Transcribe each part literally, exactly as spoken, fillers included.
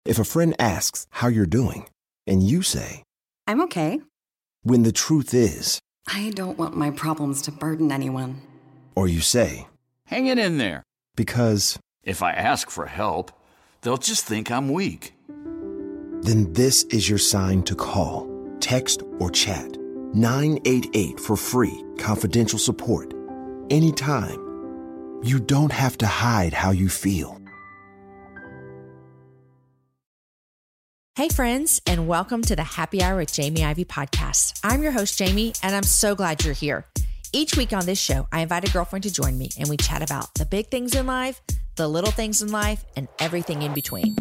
If a friend asks how you're doing, and you say, I'm okay. When the truth is, I don't want my problems to burden anyone. Or you say, hang it in there. Because if I ask for help, they'll just think I'm weak. Then this is your sign to call, text, or chat nine eight eight for free, confidential support. Anytime. You don't have to hide how you feel. Hey friends, and welcome to the Happy Hour with Jamie Ivey podcast. I'm your host, Jamie, and I'm so glad you're here. Each week on this show, I invite a girlfriend to join me and we chat about the big things in life, the little things in life, and everything in between.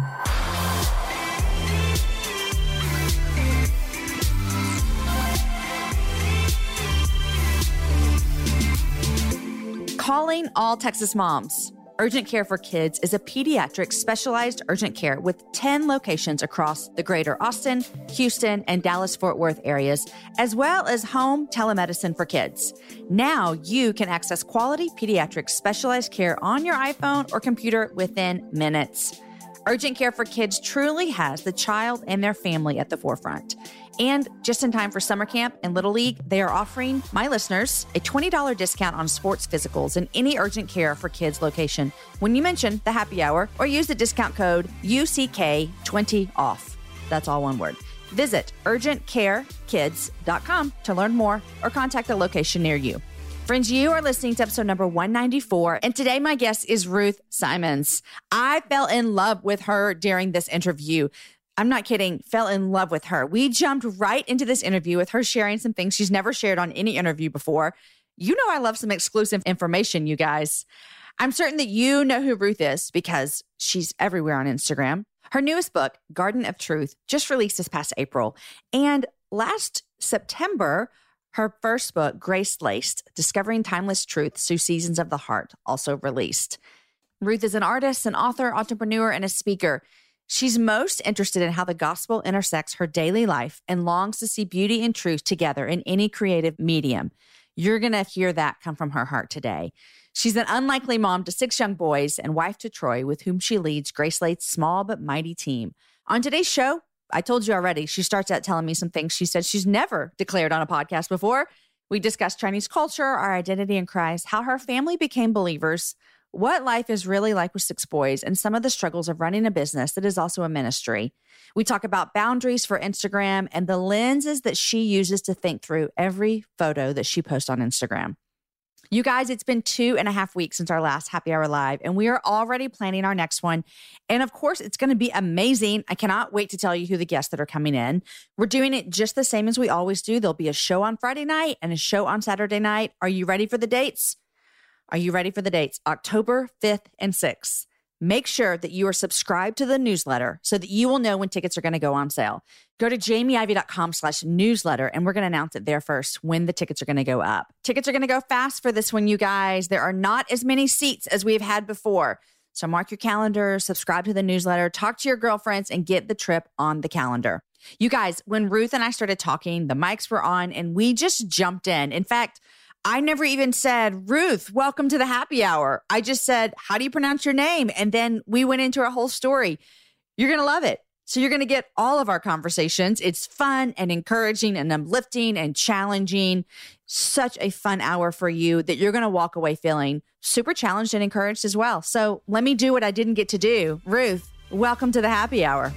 Calling all Texas moms. Urgent Care for Kids is a pediatric specialized urgent care with ten locations across the greater Austin, Houston, and Dallas-Fort Worth areas, as well as home telemedicine for kids. Now you can access quality pediatric specialized care on your iPhone or computer within minutes. Urgent Care for Kids truly has the child and their family at the forefront. And just in time for summer camp and Little League, they are offering my listeners a twenty dollars discount on sports physicals in any Urgent Care for Kids location when you mention the happy hour or use the discount code U C K twenty off. That's all one word. Visit urgent care kids dot com to learn more or contact a location near you. Friends, you are listening to episode number one ninety-four, and today my guest is Ruth Simons. I fell in love with her during this interview. I'm not kidding, fell in love with her. We jumped right into this interview with her sharing some things she's never shared on any interview before. You know I love some exclusive information, you guys. I'm certain that you know who Ruth is because she's everywhere on Instagram. Her newest book, Garden of Truth, just released this past April. And last September, her first book, Grace Laced, Discovering Timeless Truths Through Seasons of the Heart, also released. Ruth is an artist, an author, entrepreneur, and a speaker. She's most interested in how the gospel intersects her daily life and longs to see beauty and truth together in any creative medium. You're going to hear that come from her heart today. She's an unlikely mom to six young boys and wife to Troy, with whom she leads Grace Laced's small but mighty team. On today's show, I told you already, she starts out telling me some things she said she's never declared on a podcast before. We discussed Chinese culture, our identity in Christ, how her family became believers, what life is really like with six boys, and some of the struggles of running a business that is also a ministry. We talk about boundaries for Instagram and the lenses that she uses to think through every photo that she posts on Instagram. You guys, it's been two and a half weeks since our last Happy Hour Live, and we are already planning our next one. And of course, it's going to be amazing. I cannot wait to tell you who the guests that are coming in. We're doing it just the same as we always do. There'll be a show on Friday night and a show on Saturday night. Are you ready for the dates? Are you ready for the dates? October fifth and sixth. Make sure that you are subscribed to the newsletter so that you will know when tickets are going to go on sale. Go to jamieivey.com slash newsletter, and we're going to announce it there first when the tickets are going to go up. Tickets are going to go fast for this one, you guys. There are not as many seats as we've had before. So mark your calendar, subscribe to the newsletter, talk to your girlfriends, and get the trip on the calendar. You guys, when Ruth and I started talking, the mics were on, and we just jumped in. In fact, I never even said, Ruth, welcome to the happy hour. I just said, how do you pronounce your name? And then we went into our whole story. You're going to love it. So you're going to get all of our conversations. It's fun and encouraging and uplifting and challenging. Such a fun hour for you that you're going to walk away feeling super challenged and encouraged as well. So let me do what I didn't get to do. Ruth, welcome to the happy hour.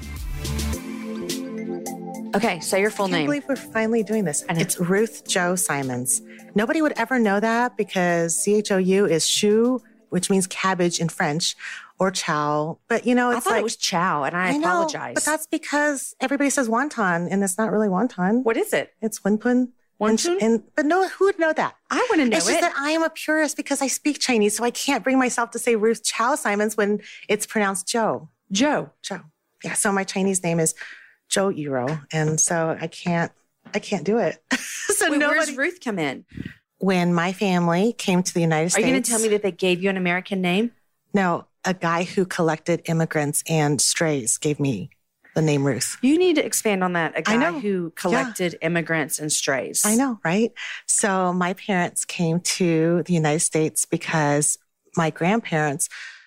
Okay, say your full I can't name. believe we're finally doing this. And it's Ruth Jo Simons. Nobody would ever know that because C H O U is chou, which means cabbage in French, or chow. But, you know, it's I thought like, it was chow, and I, I know, apologize. But that's because everybody says wonton, and it's not really wonton. What is it? It's wenpun. Wonton? And, and, but no, who would know that? I want to know It's it. just that I am a purist because I speak Chinese, so I can't bring myself to say Ruth Chow Simons when it's pronounced Joe. Joe. Joe. Yeah, so my Chinese name is Joe Iro, and so I can't, I can't do it. so Wait, nobody. where's Ruth come in? When my family came to the United Are States. you going to tell me that they gave you an American name? No, a guy who collected immigrants and strays gave me the name Ruth. You need to expand on that. A guy I know. who collected yeah. immigrants and strays. I know, right? So my parents came to the United States because my grandparents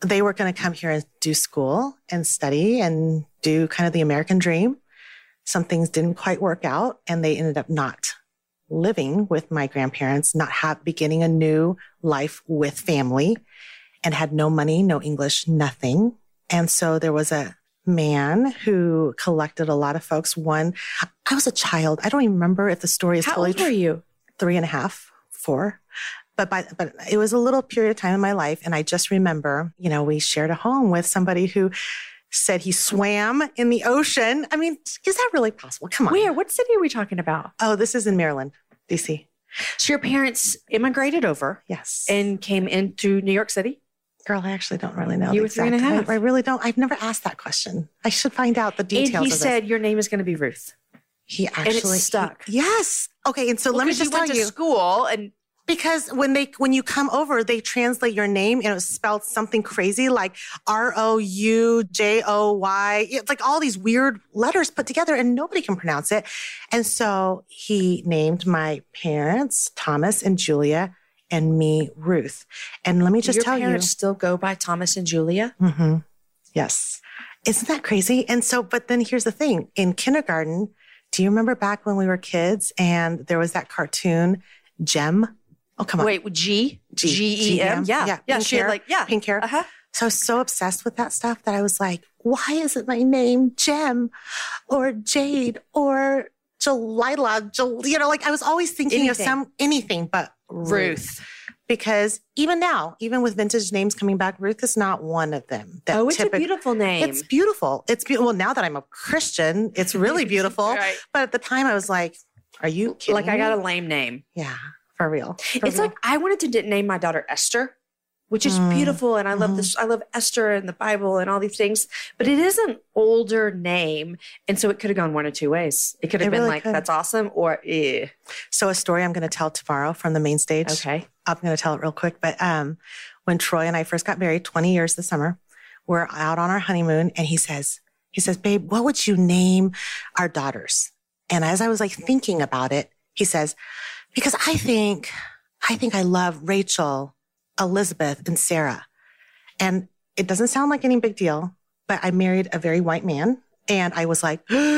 they were going to come here and do school and study and do kind of the American dream. Some things didn't quite work out, and they ended up not living with my grandparents, not have, beginning a new life with family, and had no money, no English, nothing. And so there was a man who collected a lot of folks. One, I was a child. I don't even remember if the story is How totally old were you? Three and a half, four. But by, but it was a little period of time in my life. And I just remember, you know, we shared a home with somebody who said he swam in the ocean. I mean, is that really possible? Come on. Where? What city are we talking about? Oh, this is in Maryland, D C. So your parents immigrated over Yes. and came into New York City? Girl, I actually don't really know. You the were three and a exact half. time. I really don't. I've never asked that question. I should find out the details And he of said this. your name is going to be Ruth. He actually and it's stuck. he- yes. Okay. And so Well, let me 'cause you just tell went you. to school and Because when they when you come over, they translate your name and it was spelled something crazy like R O U J O Y. It's like all these weird letters put together and nobody can pronounce it. And so he named my parents, Thomas and Julia, and me, Ruth. And let me just your tell parents you. still go by Thomas and Julia? Mm-hmm. Yes. Isn't that crazy? And so, but then here's the thing. In kindergarten, do you remember back when we were kids and there was that cartoon, Gem? Oh, come on. Wait, G? G- G E M? G E M? Yeah. Yeah, Yeah. pink She had hair, like, yeah. pink hair. Uh-huh. So I was so obsessed with that stuff that I was like, why isn't my name Gem or Jade or Jalila? Jal-? You know, like I was always thinking Anything. of some anything but Ruth. Ruth. Because even now, even with vintage names coming back, Ruth is not one of them. That Oh, it's typic- a beautiful name. It's beautiful. It's beautiful. Well, now that I'm a Christian, it's really beautiful. Right. But at the time, I was like, are you kidding Like I got a me? lame name. Yeah, for real. For It's real. like I wanted to d- name my daughter Esther, which is Mm. beautiful, and I love Mhm. this. I love Esther and the Bible and all these things, but it is an older name, and so it could have gone one of two ways. It could have It been really like could. that's awesome, or eh. So a story I'm going to tell tomorrow from the main stage. Okay. I'm going to tell it real quick. But um, when Troy and I first got married, twenty years this summer, we're out on our honeymoon, and he says, he says, babe, what would you name our daughters? And as I was like thinking about it, he says, because I think, I think I love Rachel, Elizabeth, and Sarah. And it doesn't sound like any big deal, but I married a very white man, and I was like,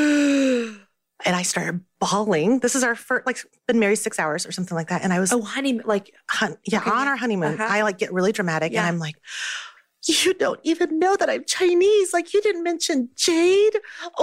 and I started bawling. This is our first, like, been married six hours or something like that. And I was, Oh, honey, like hun- yeah, Okay, on yeah. our honeymoon, Uh-huh. I like get really dramatic Yeah. and I'm like, you don't even know that I'm Chinese. Like you didn't mention Jade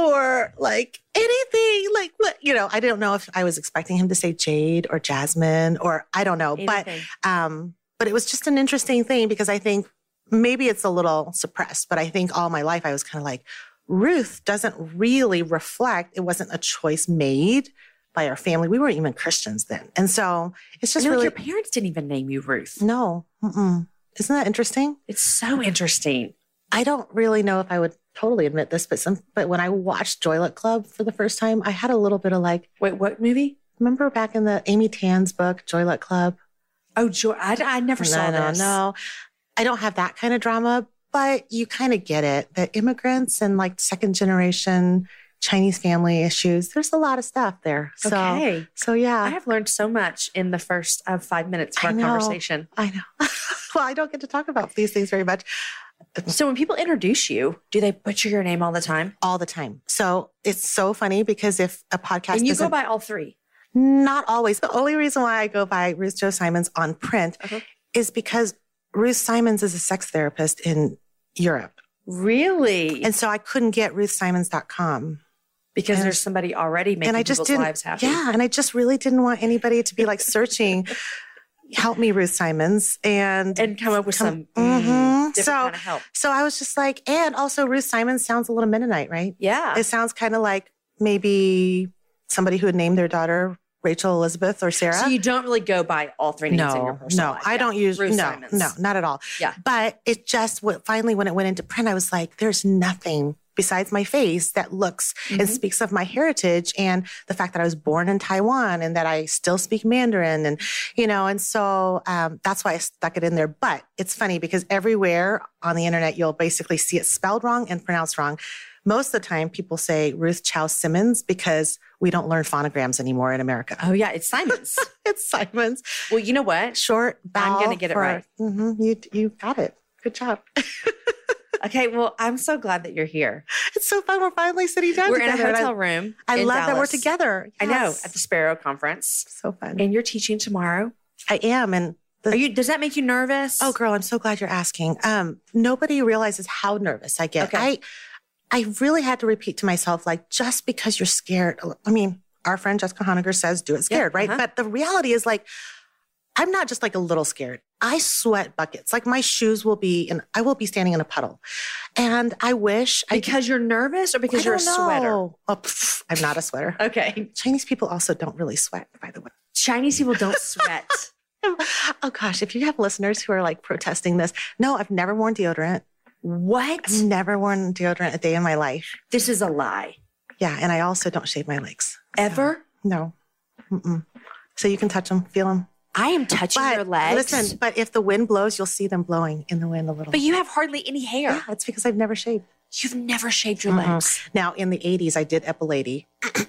or like anything. Like what, you know, I don't know if I was expecting him to say Jade or Jasmine or I don't know, anything. but, um, but it was just an interesting thing because I think maybe it's a little suppressed, but I think all my life I was kind of like, Ruth doesn't really reflect, it wasn't a choice made by our family. We weren't even Christians then. And so it's just no, really, your parents didn't even name you Ruth. no. Mm-mm. Isn't that interesting? It's so interesting. I don't really know if I would totally admit this, but some, but when I watched Joy Luck Club for the first time, I had a little bit of like, Wait, what movie? remember back in the Amy Tan's book, Joy Luck Club? Oh, Joy. I, I never saw no, this. no, no. I don't have that kind of drama, but you kind of get it. That immigrants and like second generation Chinese family issues, there's a lot of stuff there. So, Okay. so yeah. I have learned so much in the first uh, five minutes of I our know. conversation. I know. Well, I don't get to talk about these things very much. So when people introduce you, do they butcher your name all the time? All the time. So it's so funny because if a podcast And you doesn't, go by all three. not always, the only reason why I go by Ruth Jo Simons on print Uh-huh. is because Ruth Simons is a sex therapist in Europe. Really? And so I couldn't get ruth simons dot com. because and- there's somebody already making And I just people's didn't, lives happy. yeah. And I just really didn't want anybody to be like searching, help me, Ruth Simons. And, And come up with Come- some mm, Mhm. different So- kind of help. so I was just like, and also Ruth Simons sounds a little Mennonite, right? Yeah. It sounds kind of like maybe somebody who would name their daughter Rachel, Elizabeth, or Sarah. So you don't really go by all three names in your no, personal no, life. I Yeah. don't use, Ruth no, Simons. no, not at all. Yeah. But it just, what finally, when it went into print, I was like, there's nothing besides my face that looks and Mm-hmm. speaks of my heritage and the fact that I was born in Taiwan and that I still speak Mandarin and, you know, and so um, that's why I stuck it in there. But it's funny because everywhere on the internet, you'll basically see it spelled wrong and pronounced wrong. Most of the time people say Ruth Chow Simmons because we don't learn phonograms anymore in America. Oh, yeah. It's Simons. It's Simons. Well, you know what? Short I'm vowel gonna get it for- right. Mhm, you, you got it. Good job. Okay, well, I'm so glad that you're here. It's so fun. We're finally sitting down We're together. in a hotel I, room. I in love that we're Dallas. together. I know, Yes. at the Sparrow Conference. So fun. And you're teaching tomorrow. I am. And the, Are you? Does that make you nervous? oh, girl, I'm so glad you're asking. Um, nobody realizes how nervous I get. Okay. I, I really had to repeat to myself, like, just because you're scared. I mean, our friend Jessica Honegger says, do it scared, Yeah, right? uh-huh. But the reality is, like, I'm not just like a little scared. I sweat buckets. Like my shoes will be, and I will be standing in a puddle. And I wish I Because you're nervous or because I you're a don't sweater? know. Oh, pff, I'm not a sweater. Okay. Chinese people also don't really sweat, by the way. Chinese people don't sweat. Oh gosh, if you have listeners who are like protesting this, no, I've never worn deodorant. What? I've never worn deodorant a day in my life. This is a lie. Yeah, and I also don't shave my legs. Ever? No. Mm-mm. So you can touch them, feel them. I am touching But your legs. listen, but if the wind blows, you'll see them blowing in the wind a little. But you have hardly any hair. Yeah, it's because I've never shaved. You've never shaved your Mhm. legs. Now, in the eighties, I did epilady.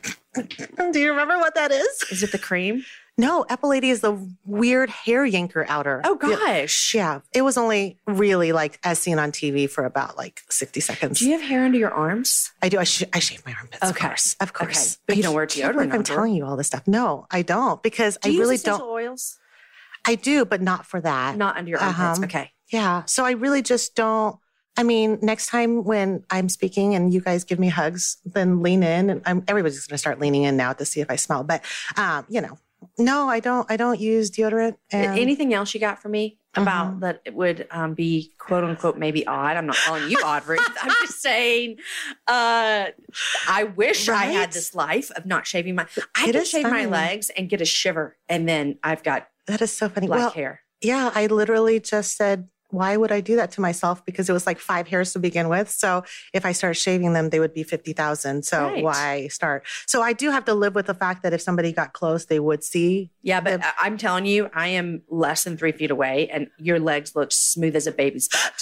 Do you remember what that is? Is it the cream? No, epilady is the weird hair yanker outer. Oh, Yeah. gosh. Yeah, it was only really like as seen on T V for about like sixty seconds. Do you have hair under your arms? I do. I, sh- I shave my armpits, of Okay. course. Of course. Okay. But you I don't wear can't believe deodorant I'm under. telling you all this stuff. No, I don't because Do I you really use don't. essential oils? I do, but not for that. Not under your armpits. Uh-huh. Okay. Yeah. So I really just don't. I mean, next time when I'm speaking and you guys give me hugs, then lean in. And I'm, everybody's going to start leaning in now to see if I smell. But, um, you know, no, I don't. I don't use deodorant. And Anything else you got for me about Mhm. that it would um, be quote unquote maybe odd? I'm not calling you odd, Ruth. I'm just saying. Uh, I wish I had Right? this life of not shaving my. I It can is shave my funny. legs and get a shiver, and then I've got that is so funny. black well, hair. yeah, I literally just said, why would I do that to myself? Because it was like five hairs to begin with. So if I started shaving them, they would be fifty thousand. So Right. why start? So I do have to live with the fact that if somebody got close, they would see. Yeah, but the- I- I'm telling you, I am less than three feet away, and your legs look smooth as a baby's butt.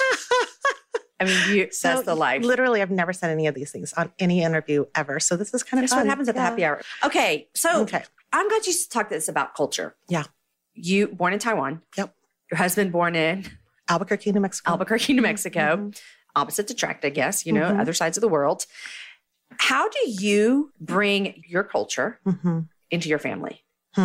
I mean, you, So that's the life. Literally, I've never said any of these things on any interview ever. So this is kind of That's fun. what happens at the Yeah. happy hour. Okay, so Okay. I'm glad you talked this about culture. Yeah. You born in Taiwan. Yep. Your husband born in Albuquerque, New Mexico. Albuquerque, New Mexico. Mhm. Opposites attract, I guess, you know, Mhm. other sides of the world. How do you bring your culture Mhm. into your family?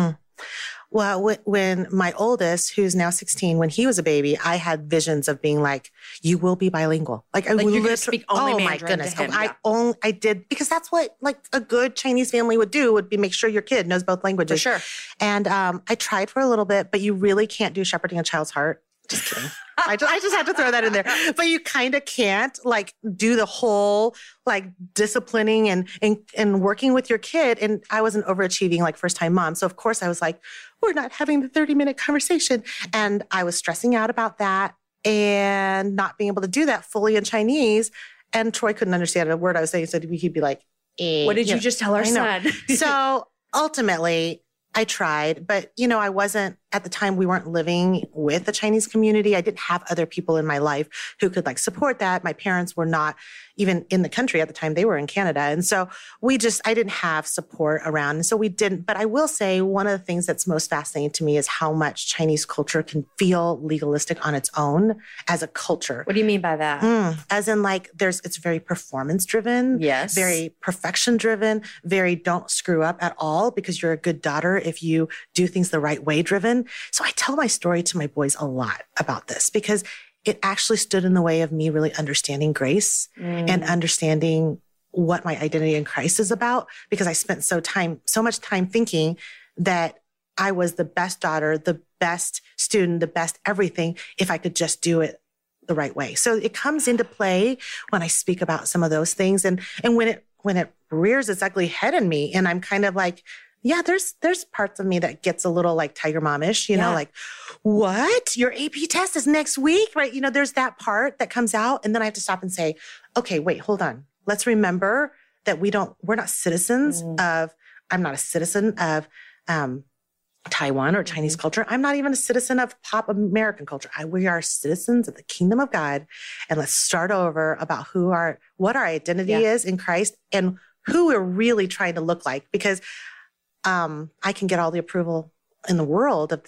Well, when, when my oldest, who's now sixteen, when he was a baby, I had visions of being like, "You will be bilingual." Like I Like, would you're gonna lit- speak only oh my Mandarin to goodness, him, I yeah. only I did because that's what like a good Chinese family would do would be make sure your kid knows both For languages. sure. And um, I tried for a little bit, but you really can't do shepherding a child's heart. Just kidding. I just, I just had to throw that in there. But you kind of can't like do the whole like disciplining and, and and working with your kid. And I was an overachieving like first time mom. So of course I was like, we're not having the thirty minute conversation. And I was stressing out about that and not being able to do that fully in Chinese. And Troy couldn't understand a word I was saying. So he'd be like, eh, What did you know. just tell our I know. son? So ultimately, I tried, but you know, I wasn't at the time we weren't living with the Chinese community. I didn't have other people in my life who could like support that. My parents were not even in the country at the time. They were in Canada. And so we just, I didn't have support around. And so we didn't, but I will say one of the things that's most fascinating to me is how much Chinese culture can feel legalistic on its own as a culture. What do you mean by that? Mm, as in like there's, it's very performance driven. Yes. Very perfection driven, very don't screw up at all because you're a good daughter if you do things the right way driven. So I tell my story to my boys a lot about this because it actually stood in the way of me really understanding grace Mm. and understanding what my identity in Christ is about because I spent so time, so much time thinking that I was the best daughter, the best student, the best everything if I could just do it the right way. So it comes into play when I speak about some of those things and and when it when it rears its ugly head in me and I'm kind of like, yeah, there's there's parts of me that gets a little like tiger momish, you know, Yeah. like, what? Your A P test is next week, right? You know, there's that part that comes out and then I have to stop and say, okay, wait, hold on. Let's remember that we don't, we're not citizens Mm. of, I'm not a citizen of um, Taiwan or Chinese Mm-hmm. culture. I'm not even a citizen of pop American culture. I, we are citizens of the kingdom of God. And let's start over about who our, what our identity Yeah. is in Christ and who we're really trying to look like. Because um, I can get all the approval in the world of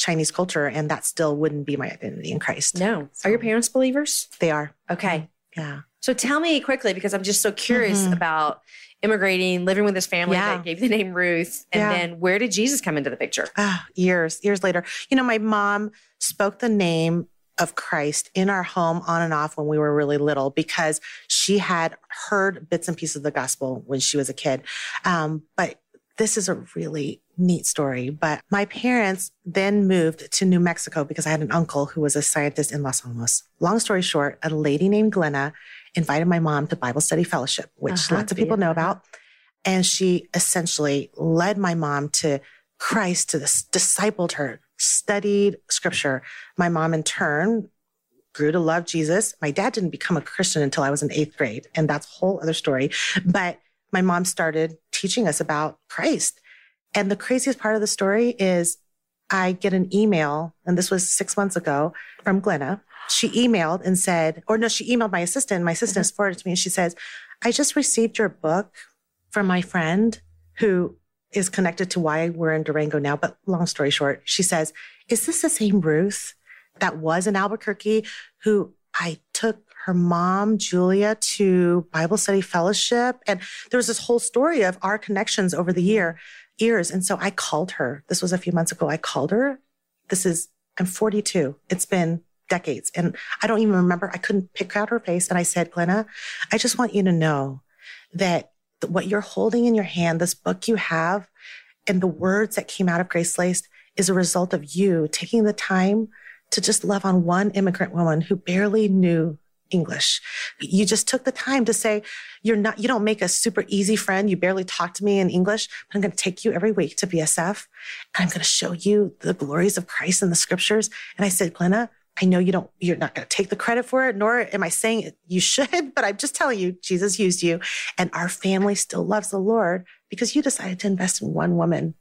Chinese culture, and that still wouldn't be my identity in Christ. No. So, Are your parents believers? They are. Okay. Yeah. So tell me quickly, because I'm just so curious Mhm. about immigrating, living with this family Yeah. that gave you the name Ruth. And Yeah. then where did Jesus come into the picture? Ah, years, years later. You know, my mom spoke the name of Christ in our home on and off when we were really little because she had heard bits and pieces of the gospel when she was a kid. Um, but this is a really neat story. But my parents then moved to New Mexico because I had an uncle who was a scientist in Los Alamos. Long story short, a lady named Glenna invited my mom to Bible study fellowship, which Uh-huh, lots of people yeah. know about. And she essentially led my mom to Christ, to this, discipled her, studied scripture. My mom in turn grew to love Jesus. My dad didn't become a Christian until I was in eighth grade. And that's a whole other story. But my mom started teaching us about Christ. And the craziest part of the story is I get an email, and this was six months ago, from Glenna. She emailed and said, or no, she emailed my assistant. My assistant mm-hmm. forwarded it to me, and she says, I just received your book from my friend who is connected to why we're in Durango now. But long story short, she says, is this the same Ruth that was in Albuquerque who I took her mom, Julia, to Bible study fellowship? And there was this whole story of our connections over the year, years. And so I called her. This was a few months ago. I called her. This is, I'm forty-two. It's been decades. And I don't even remember. I couldn't pick out her face. And I said, Glenna, I just want you to know that what you're holding in your hand, this book you have, and the words that came out of Grace Laced is a result of you taking the time to just love on one immigrant woman who barely knew English. You just took the time to say, you're not, you don't make a super easy friend. You barely talk to me in English, but I'm going to take you every week to B S F. And I'm going to show you the glories of Christ in the scriptures. And I said, Glenna, I know you don't, you're not going to take the credit for it, nor am I saying it, you should, but I'm just telling you, Jesus used you, and our family still loves the Lord because you decided to invest in one woman.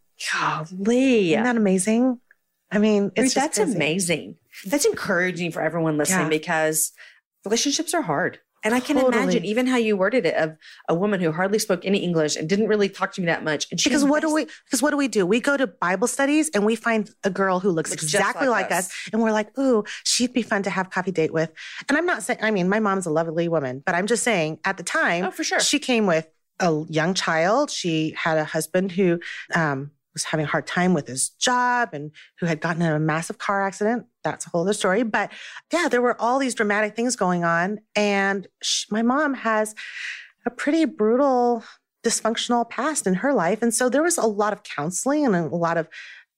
Golly. Isn't that amazing? I mean, it's Ruth, that's crazy. amazing. That's encouraging for everyone listening Yeah. because relationships are hard. And I can Totally. imagine even how you worded it of a woman who hardly spoke any English and didn't really talk to me that much. And she Because what do invested- we, because what do we do? We go to Bible studies and we find a girl who looks, Looks just exactly like like us. us. And we're like, ooh, she'd be fun to have coffee date with. And I'm not saying, I mean, my mom's a lovely woman, but I'm just saying at the time, Oh, for sure. she came with a young child. She had a husband who, um, was having a hard time with his job and who had gotten in a massive car accident. That's a whole other story. But yeah, there were all these dramatic things going on. And she, my mom has a pretty brutal, dysfunctional past in her life. And so there was a lot of counseling and a lot of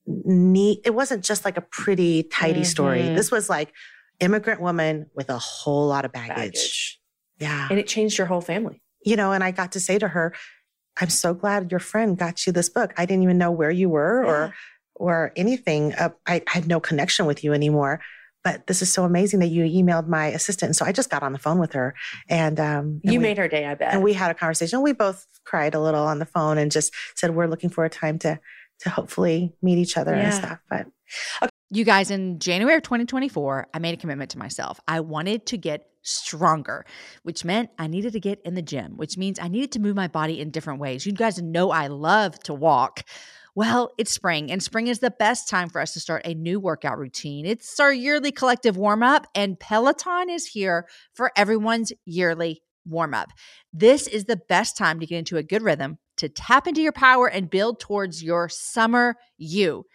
neat, it wasn't just like a pretty, tidy Mhm. story. This was like immigrant woman with a whole lot of baggage. baggage. Yeah. And it changed your whole family. You know, and I got to say to her, I'm so glad your friend got you this book. I didn't even know where you were or, Yeah. or anything. Uh, I, I had no connection with you anymore, but this is so amazing that you emailed my assistant. And so I just got on the phone with her and, um, and You we, made her day, I bet. and we had a conversation. We both cried a little on the phone and just said, we're looking for a time to, to hopefully meet each other Yeah. and stuff. But You guys, in January of twenty twenty-four, I made a commitment to myself. I wanted to get stronger, which meant I needed to get in the gym, which means I needed to move my body in different ways. You guys know I love to walk. Well, it's spring, and spring is the best time for us to start a new workout routine. It's our yearly collective warm-up, and Peloton is here for everyone's yearly warm-up. This is the best time to get into a good rhythm, to tap into your power and build towards your summer you.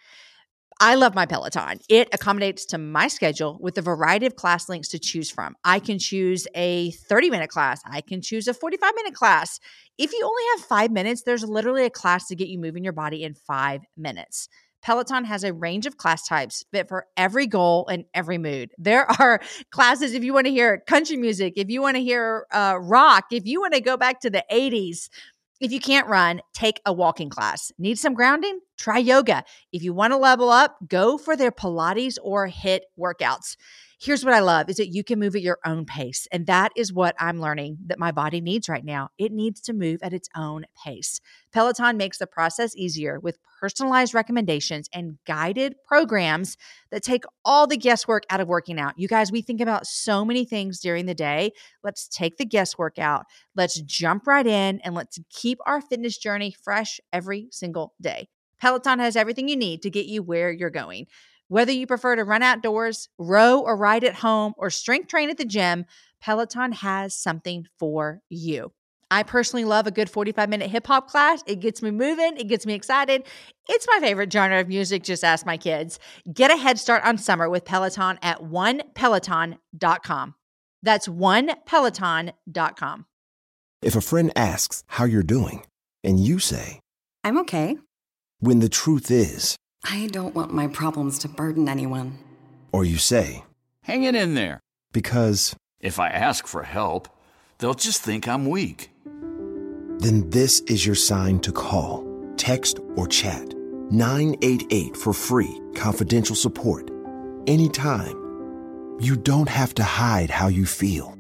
I love my Peloton. It accommodates to my schedule with a variety of class links to choose from. I can choose a thirty-minute class. I can choose a forty-five minute class. If you only have five minutes, there's literally a class to get you moving your body in five minutes. Peloton has a range of class types fit for every goal and every mood. There are classes if you want to hear country music, if you want to hear uh, rock, if you want to go back to the eighties. If you can't run, take a walking class. Need some grounding? Try yoga. If you want to level up, go for their Pilates or HIIT workouts. Here's what I love is that you can move at your own pace. And that is what I'm learning that my body needs right now. It needs to move at its own pace. Peloton makes the process easier with personalized recommendations and guided programs that take all the guesswork out of working out. You guys, we think about so many things during the day. Let's take the guesswork out. Let's jump right in and let's keep our fitness journey fresh every single day. Peloton has everything you need to get you where you're going. Whether you prefer to run outdoors, row or ride at home, or strength train at the gym, Peloton has something for you. I personally love a good forty-five minute hip hop class. It gets me moving. It gets me excited. It's my favorite genre of music. Just ask my kids. Get a head start on summer with Peloton at one peloton dot com. That's one peloton dot com. If a friend asks how you're doing, and you say, I'm okay. when the truth is, I don't want my problems to burden anyone. or you say, Hang it in there. because, If I ask for help, they'll just think I'm weak. then this is your sign to call, text, or chat nine eight eight for free, confidential support. Anytime. You don't have to hide how you feel.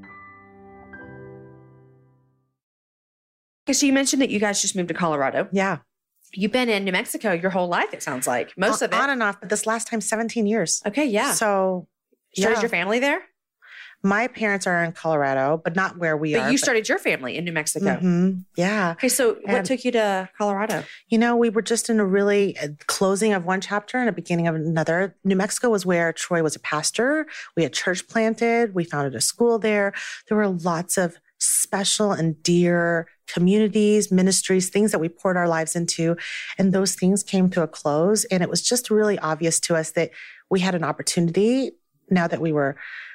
Okay, so you mentioned that you guys just moved to Colorado. Yeah. You've been in New Mexico your whole life, it sounds like. Most of it. On and off, but this last time, seventeen years. Okay, yeah. So, Started yeah. your family there? My parents are in Colorado, but not where we But are. you started your family in New Mexico. Mhm. Yeah. Okay, so what And- took you to Colorado? You know, we were just in a really uh, closing of one chapter and a beginning of another. New Mexico was where Troy was a pastor. We had church planted. We founded a school there. There were lots of special and dear communities, ministries, things that we poured our lives into. And those things came to a close. And it was just really obvious to us that we had an opportunity now that we were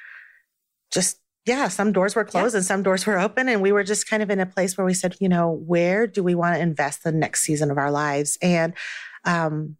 just, yeah, some doors were closed Yeah. and some doors were open. And we were just kind of in a place where we said, you know, where do we want to invest the next season of our lives? And um,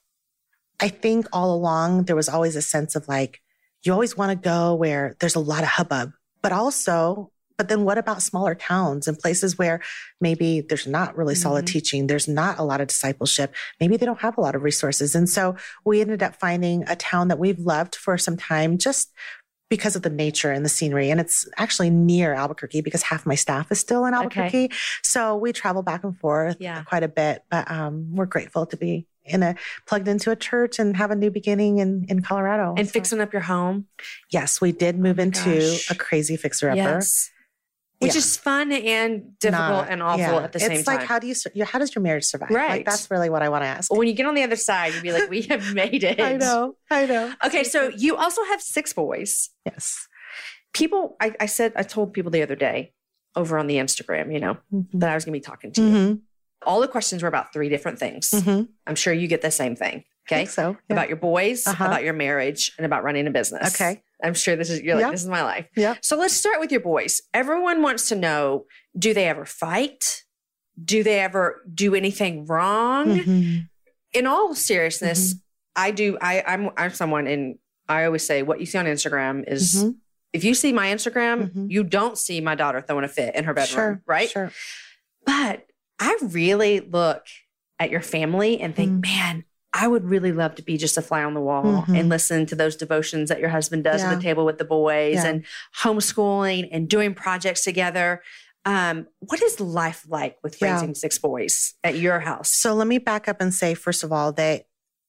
I think all along there was always a sense of like, you always want to go where there's a lot of hubbub, but also, but then what about smaller towns and places where maybe there's not really solid Mhm. teaching, there's not a lot of discipleship, maybe they don't have a lot of resources. And so we ended up finding a town that we've loved for some time, just because of the nature and the scenery. And it's actually near Albuquerque because half my staff is still in Albuquerque. So we travel back and forth Yeah. quite a bit, but um, we're grateful to be in a plugged into a church and have a new beginning in, in Colorado. And So- fixing up your home? Yes, we did move into gosh. a crazy fixer upper. Yes. Which Yeah. is fun and difficult Not- and awful yeah. at the same it's time. like, how do you, sur- your- how does your marriage survive? Right. Like, that's really what I want to ask. when you get on the other side, you'd be like, we have made it. I know. I know. Okay, so you also have six boys. Yes. People, I, I said, I told people the other day over on the Instagram, you know, Mm-hmm. that I was going to be talking to you. Mm-hmm. All the questions were about three different things. Mm-hmm. I'm sure you get the same thing. I Okay. think so. Yeah. About your boys, Uh-huh. about your marriage, and about running a business. Okay. I'm sure this is, you're like, Yeah. this is my life. Yeah. So let's start with your boys. Everyone wants to know, do they ever fight? Do they ever do anything wrong? Mhm. In all seriousness, Mm-hmm. I do. I, I'm, I'm someone, and I always say what you see on Instagram is, Mhm. if you see my Instagram, Mhm. you don't see my daughter throwing a fit in her bedroom, Sure. right? Sure. But I really look at your family and think, Mm. man, I would really love to be just a fly on the wall Mhm. and listen to those devotions that your husband does at Yeah. the table with the boys Yeah. and homeschooling and doing projects together. Um, what is life like with Yeah. raising six boys at your house? So let me back up and say, first of all, that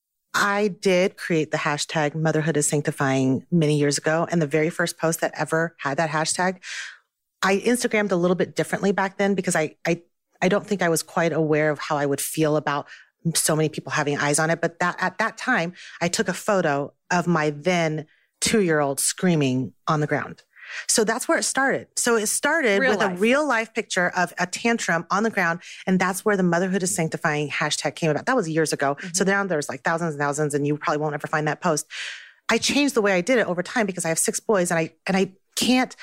I did create the hashtag motherhood is sanctifying many years ago. And the very first post that ever had that hashtag, I Instagrammed a little bit differently back then because I, I, I don't think I was quite aware of how I would feel about so many people having eyes on it. But that at that time, I took a photo of my then two-year-old screaming on the ground. So that's where it started. So it started Real with life. a real life picture of a tantrum on the ground. And that's where the motherhood is sanctifying hashtag came about. That was years ago. So now there's like thousands and thousands, and you probably won't ever find that post. I changed the way I did it over time because I have six boys and I, and I can't,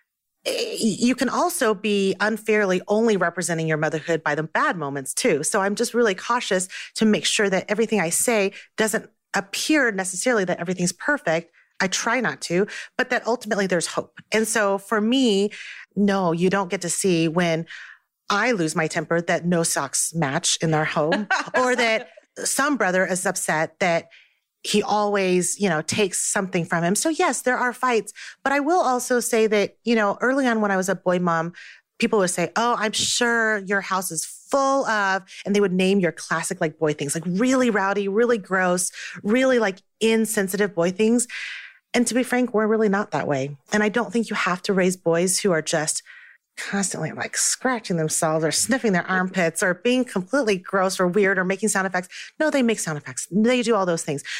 you can also be unfairly only representing your motherhood by the bad moments too. So I'm just really cautious to make sure that everything I say doesn't appear necessarily that everything's perfect. I try not to, but that ultimately there's hope. And so for me, no, you don't get to see when I lose my temper that no socks match in their home or that some brother is upset that he always, you know, takes something from him. So yes, there are fights, but I will also say that, you know, early on when I was a boy mom, people would say, oh, I'm sure your house is full of, and they would name your classic like boy things, like really rowdy, really gross, really like insensitive boy things. And to be frank, we're really not that way. And I don't think you have to raise boys who are just constantly like scratching themselves or sniffing their armpits or being completely gross or weird or making sound effects. No, they make sound effects. They do all those things.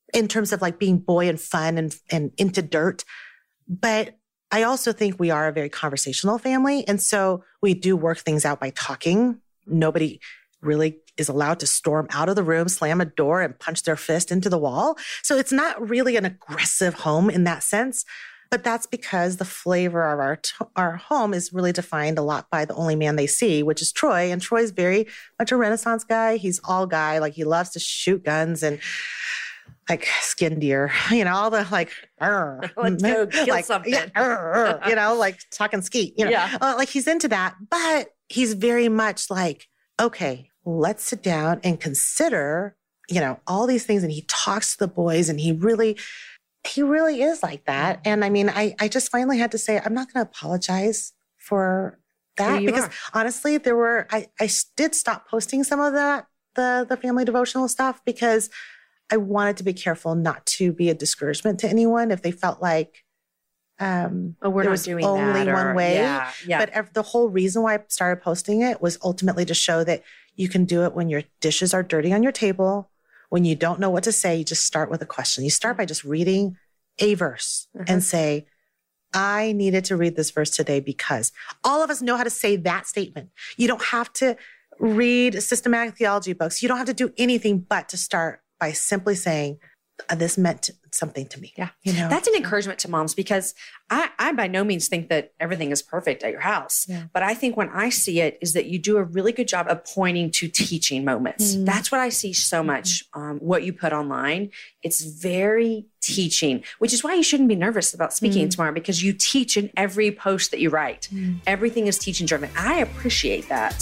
in terms of like being boy and fun and, and into dirt. But I also think we are a very conversational family. And so we do work things out by talking. Nobody really is allowed to storm out of the room, slam a door, and punch their fist into the wall. So it's not really an aggressive home in that sense. But that's because the flavor of our t- our home is really defined a lot by the only man they see, which is Troy. And Troy's very much a Renaissance guy. He's all guy. Like, he loves to shoot guns and like skin deer, you know, all the like, let's go kill like, something, yeah, arr, you know, like talking skeet, you know, yeah. uh, like he's into that. But he's very much like, okay, let's sit down and consider, you know, all these things. And he talks to the boys, and he really, he really is like that. And I mean, I, I just finally had to say, I'm not going to apologize for that, because are. honestly, there were, I, I did stop posting some of that, the, the family devotional stuff, because I wanted to be careful not to be a discouragement to anyone if they felt like, um, oh, we're it not was doing only that, one or, way. Yeah, yeah. But ev- the whole reason why I started posting it was ultimately to show that you can do it when your dishes are dirty on your table, when you don't know what to say. You just start with a question. You start by just reading a verse Mm-hmm. and say, I needed to read this verse today because all of us know how to say that statement. You don't have to read systematic theology books. You don't have to do anything but to start by simply saying, this meant something to me. Yeah. You know, that's an encouragement to moms, because I, I by no means think that everything is perfect at your house. Yeah. But I think when I see it is that you do a really good job of pointing to teaching moments. Mm. That's what I see so much. Um, what you put online, it's very teaching, which is why you shouldn't be nervous about speaking Mm. tomorrow, because you teach in every post that you write. Mm. Everything is teaching driven. I appreciate that.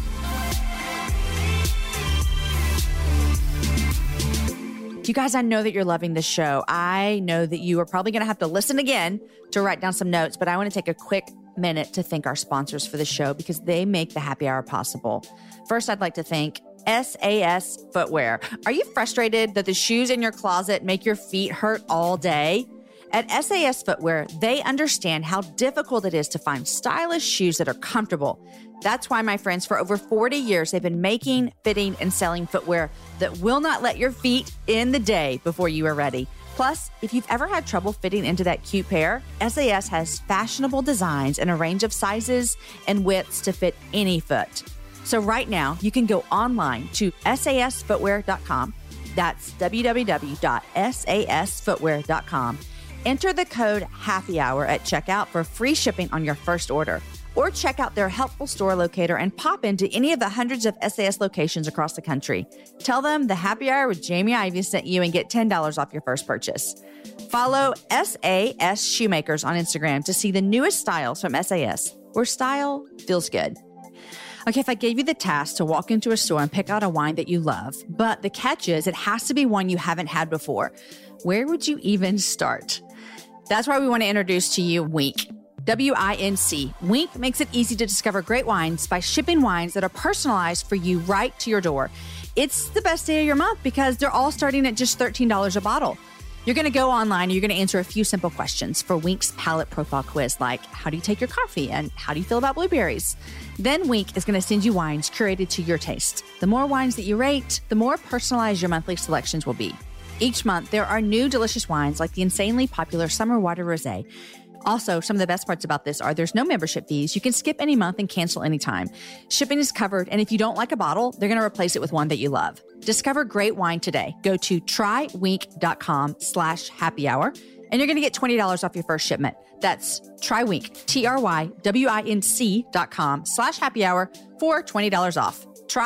You guys, I know that you're loving this show. I know that you are probably going to have to listen again to write down some notes, but I want to take a quick minute to thank our sponsors for the show, because they make the happy hour possible. First, I'd like to thank S A S Footwear. Are you frustrated that the shoes in your closet make your feet hurt all day? At S A S Footwear, they understand how difficult it is to find stylish shoes that are comfortable. That's why, my friends, for over forty years, they've been making, fitting, and selling footwear that will not let your feet in the day before you are ready. Plus, if you've ever had trouble fitting into that cute pair, S A S has fashionable designs and a range of sizes and widths to fit any foot. So right now, you can go online to S A S footwear dot com. That's w w w dot S A S footwear dot com. Enter the code HAPPYHOUR at checkout for free shipping on your first order. Or check out their helpful store locator and pop into any of the hundreds of S A S locations across the country. Tell them the Happy Hour with Jamie Ivey sent you and get ten dollars off your first purchase. Follow S A S Shoemakers on Instagram to see the newest styles from S A S, where style feels good. Okay, if I gave you the task to walk into a store and pick out a wine that you love, but the catch is it has to be one you haven't had before, where would you even start? That's why we want to introduce to you Winc. W I N C. Winc makes it easy to discover great wines by shipping wines that are personalized for you right to your door. It's the best day of your month because they're all starting at just thirteen dollars a bottle. You're going to go online and you're going to answer a few simple questions for Winc's palate profile quiz, like how do you take your coffee and how do you feel about blueberries? Then Winc is going to send you wines curated to your taste. The more wines that you rate, the more personalized your monthly selections will be. Each month, there are new delicious wines like the insanely popular Summer Water Rosé. Also, some of the best parts about this are there's no membership fees. You can skip any month and cancel anytime. Shipping is covered, and if you don't like a bottle, they're going to replace it with one that you love. Discover great wine today. Go to trywinc.com slash happy hour, and you're going to get twenty dollars off your first shipment. That's trywinc, T-R-Y-W-I-N-C dot com slash happy hour for twenty dollars off.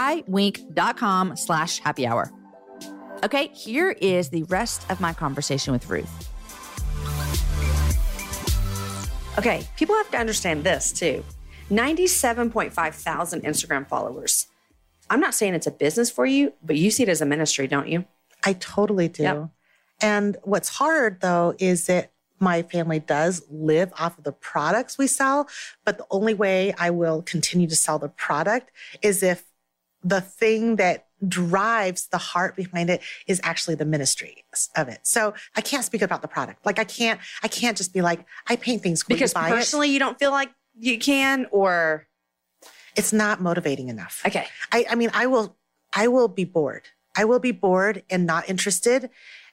Trywinc.com slash happy hour. Okay, here is the rest of my conversation with Ruth. Okay, people have to understand this too. ninety-seven point five thousand Instagram followers. I'm not saying it's a business for you, but you see it as a ministry, don't you? I totally do. Yep. And what's hard though is that my family does live off of the products we sell, but the only way I will continue to sell the product is if the thing that drives the heart behind it is actually the ministry of it. So I can't speak about the product. Like I can't, I can't just be like, I paint things cool, Because you buy personally, it. you don't feel like you can, or It's not motivating enough. okay. I, I mean, I will, I will be bored. I will be bored and not interested.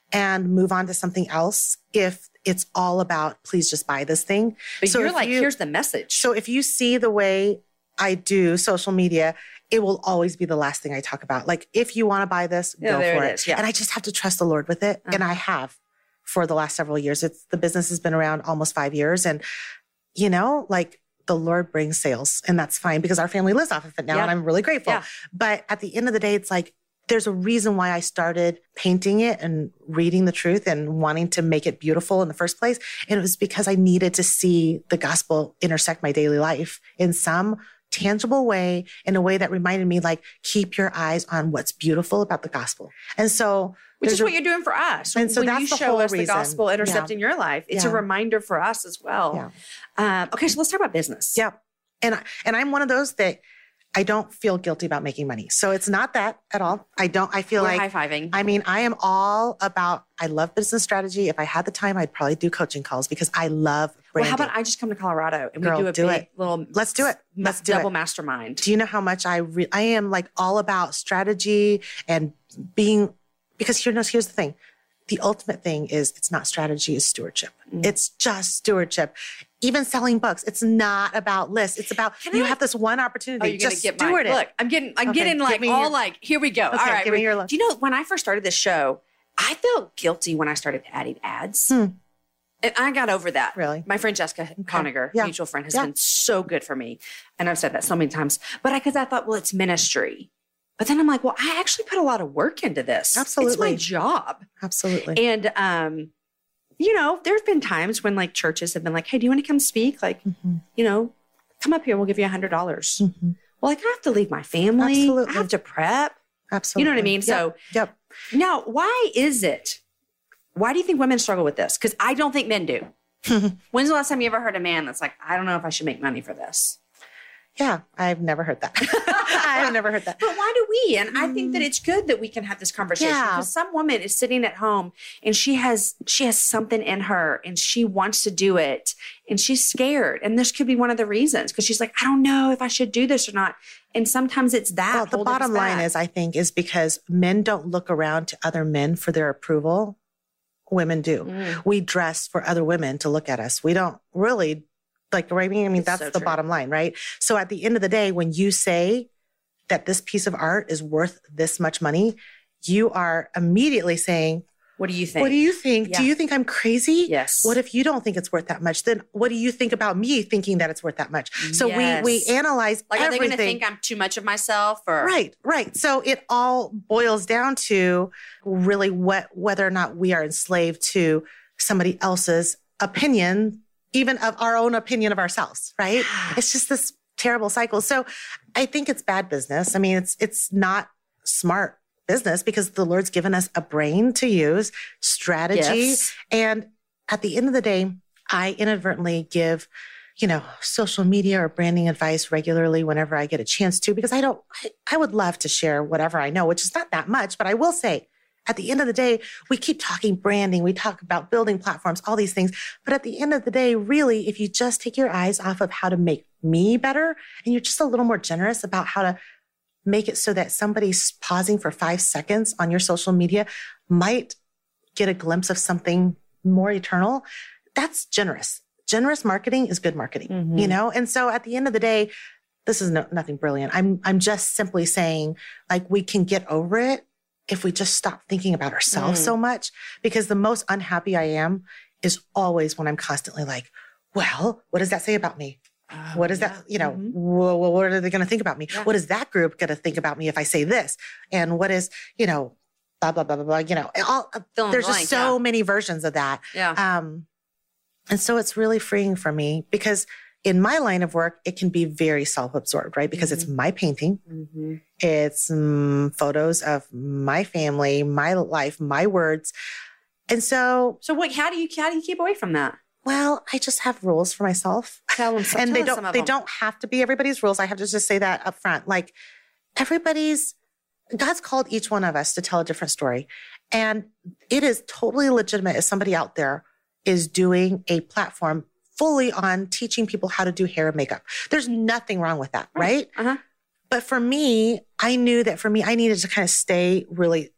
and move on to something else if it's all about, please just buy this thing. But so you're if like, you, here's the message. So if you see the way I do social media, it will always be the last thing I talk about. Like, if you want to buy this, Yeah, go there for it it. is, yeah. And I just have to trust the Lord with it. Uh-huh. And I have for the last several years. It's the business has been around almost five years. And, you know, like the Lord brings sales, and that's fine because our family lives off of it now. Yeah. And I'm really grateful. Yeah. But at the end of the day, it's like, there's a reason why I started painting it and reading the truth and wanting to make it beautiful in the first place. And it was because I needed to see the gospel intersect my daily life in some tangible way, in a way that reminded me, like, keep your eyes on what's beautiful about the gospel. And so, which is a- what you're doing for us. And so when that's you the show whole us the reason. gospel intersect Yeah. in your life, it's Yeah. a reminder for us as well. Yeah. Um, okay, so let's talk about business. Yeah. And, I- and I'm one of those that I don't feel guilty about making money. So it's not that at all. I don't, I feel We're like, high-fiving. I mean, I am all about, I love business strategy. If I had the time, I'd probably do coaching calls because I love Well, branding. how about I just come to Colorado and Girl, we do a do big it. little Let's do it. ma- Let's do double it. mastermind. Do you know how much I re- I am like all about strategy and being, because here, here's the thing. The ultimate thing is it's not strategy, it's stewardship. Mm. It's just stewardship. Even selling books, it's not about lists. It's about, Can you I- have this one opportunity. Oh, you're gonna just get my steward it. look. I'm getting, I'm Okay, getting give like me all your- like, here we go. Okay, all right, give me we- your look. Do you know when I first started this show, I felt guilty when I started adding ads. Hmm. And I got over that. Really? My friend Jessica Coniger, Yeah. mutual friend, has Yeah. been so good for me. And I've said that so many times. But I, because I thought, well, it's ministry. But then I'm like, well, I actually put a lot of work into this. Absolutely. It's my job. Absolutely. And, um, you know, there's been times when like churches have been like, hey, do you want to come speak? Like, Mm-hmm. you know, come up here. We'll give you a hundred dollars. Well, like I have to leave my family. Absolutely. I have to prep. Absolutely. You know what I mean? Yep. So Yep. now, why is it? Why do you think women struggle with this? Because I don't think men do. When's the last time you ever heard a man that's like, I don't know if I should make money for this? Yeah. I've never heard that. I have never heard that. But why do we? And I think that it's good that we can have this conversation Yeah. because some woman is sitting at home and she has she has something in her and she wants to do it and she's scared. And this could be one of the reasons because she's like, I don't know if I should do this or not. And sometimes it's that. Well, the holding us bottom line back. is, I think, is because men don't look around to other men for their approval. Women do. Mm. We dress for other women to look at us. We don't really like, I mean, I mean, It's that's so the true. bottom line, right? So at the end of the day, when you say that this piece of art is worth this much money, you are immediately saying, What do you think? what do you think? Yeah. Do you think I'm crazy? Yes. What if you don't think it's worth that much? Then what do you think about me thinking that it's worth that much? So Yes. we we analyze Like, are they everything. going to think I'm too much of myself? Or Right, right. So it all boils down to really what whether or not we are enslaved to somebody else's opinion, even of our own opinion of ourselves, right? It's just this terrible cycle. So I think it's bad business. I mean, it's it's not smart business because the Lord's given us a brain to use, strategy, Gifts. and at the end of the day, I inadvertently give, you know, social media or branding advice regularly whenever I get a chance to, because I don't, I, I would love to share whatever I know, which is not that much, but I will say at the end of the day, we keep talking branding. We talk about building platforms, all these things. But at the end of the day, really, if you just take your eyes off of how to make me better and you're just a little more generous about how to make it so that somebody's pausing for five seconds on your social media might get a glimpse of something more eternal, that's generous. Generous marketing is good marketing, Mm-hmm. you know? And so at the end of the day, this is no, nothing brilliant. I'm, I'm just simply saying, like, we can get over it if we just stop thinking about ourselves Mm. so much, because the most unhappy I am is always when I'm constantly like, well, what does that say about me? What is that? You know, Mhm. wh- wh- what are they going to think about me? Yeah. What is that group going to think about me if I say this? And what is, you know, blah, blah, blah, blah, blah, you know, all, Fill in the there's just blank, so yeah. many versions of that. Yeah. Um, and so it's really freeing for me because in my line of work, it can be very self-absorbed, right? Because it's my painting. Mm-hmm. It's mm, photos of my family, my life, my words. And so, So what? How do you how do you keep away from that? well, I just have rules for myself. Tell them some, and tell they us don't some of they them. don't have to be everybody's rules. I have to just say that up front. Like, everybody's God's called each one of us to tell a different story. And it is totally legitimate if somebody out there is doing a platform fully on teaching people how to do hair and makeup. There's nothing wrong with that, right? Uh-huh. But for me, I knew that for me, I needed to kind of stay really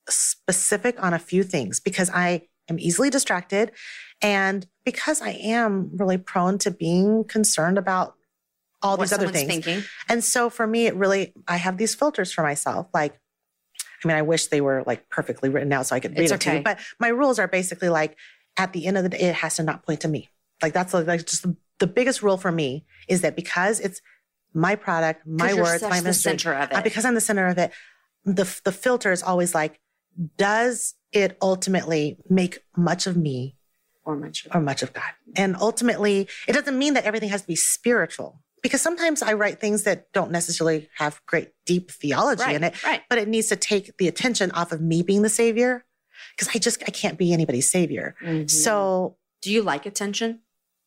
specific on a few things because I am easily distracted and because I am really prone to being concerned about all What these other someone's things. thinking. And so for me, it really, I have these filters for myself. Like, I mean, I wish they were like perfectly written out so I could read It's it to okay. you. But my rules are basically like, at the end of the day, it has to not point to me. Like that's like just the, the biggest rule for me is that because it's my product, my 'Cause you're words, such my the message, center of uh, it. because I'm the center of it, the the filter is always like, does it ultimately make much of me Or much. or much of God? And ultimately, it doesn't mean that everything has to be spiritual. Because sometimes I write things that don't necessarily have great deep theology Right, in it, right. but it needs to take the attention off of me being the savior. Because I just, I can't be anybody's savior. Mhm. So Do you like attention?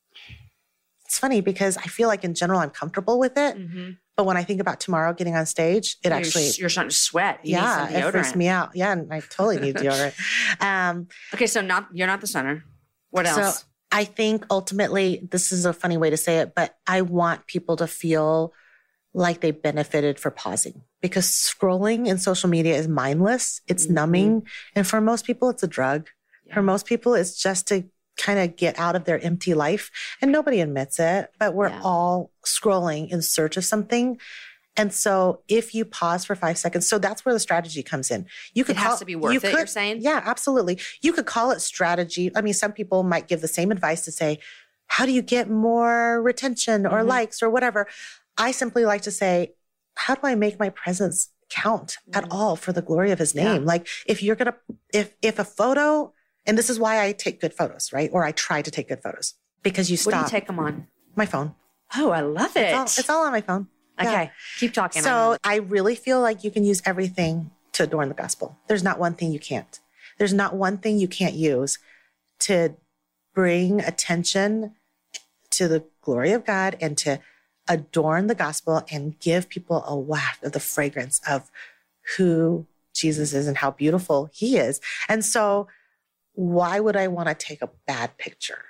it's funny because I feel like in general, I'm comfortable with it. Mm-hmm. But when I think about tomorrow getting on stage, it you're, actually, you're starting to sweat. You yeah, need some it freaks deodorant. me out. Yeah, and I totally need deodorant. Um, Okay, so not you're not the center. What else? So I think ultimately, this is a funny way to say it, but I want people to feel like they benefited for pausing because scrolling in social media is mindless. It's Mhm. numbing. And for most people, it's a drug. Yeah. For most people, it's just to kind of get out of their empty life. And nobody admits it, but we're Yeah. all scrolling in search of something. And so if you pause for five seconds, so that's where the strategy comes in. You could It has call, to be worth you it, could- you're saying? Yeah, absolutely. You could call it strategy. I mean, some people might give the same advice to say, how do you get more retention or Mhm. likes or whatever? I simply like to say, how do I make my presence count at Mm. all for the glory of his Yeah. name? Like if you're going to, if, if a photo, and this is why I take good photos, right? Or I try to take good photos because you What do stop you take them on? my phone. Oh, I love it. It's all, it's all on my phone. Yeah. Okay, keep talking. So I really feel like you can use everything to adorn the gospel. There's not one thing you can't. There's not one thing you can't use to bring attention to the glory of God and to adorn the gospel and give people a waft of the fragrance of who Jesus is and how beautiful he is. And so why would I want to take a bad picture?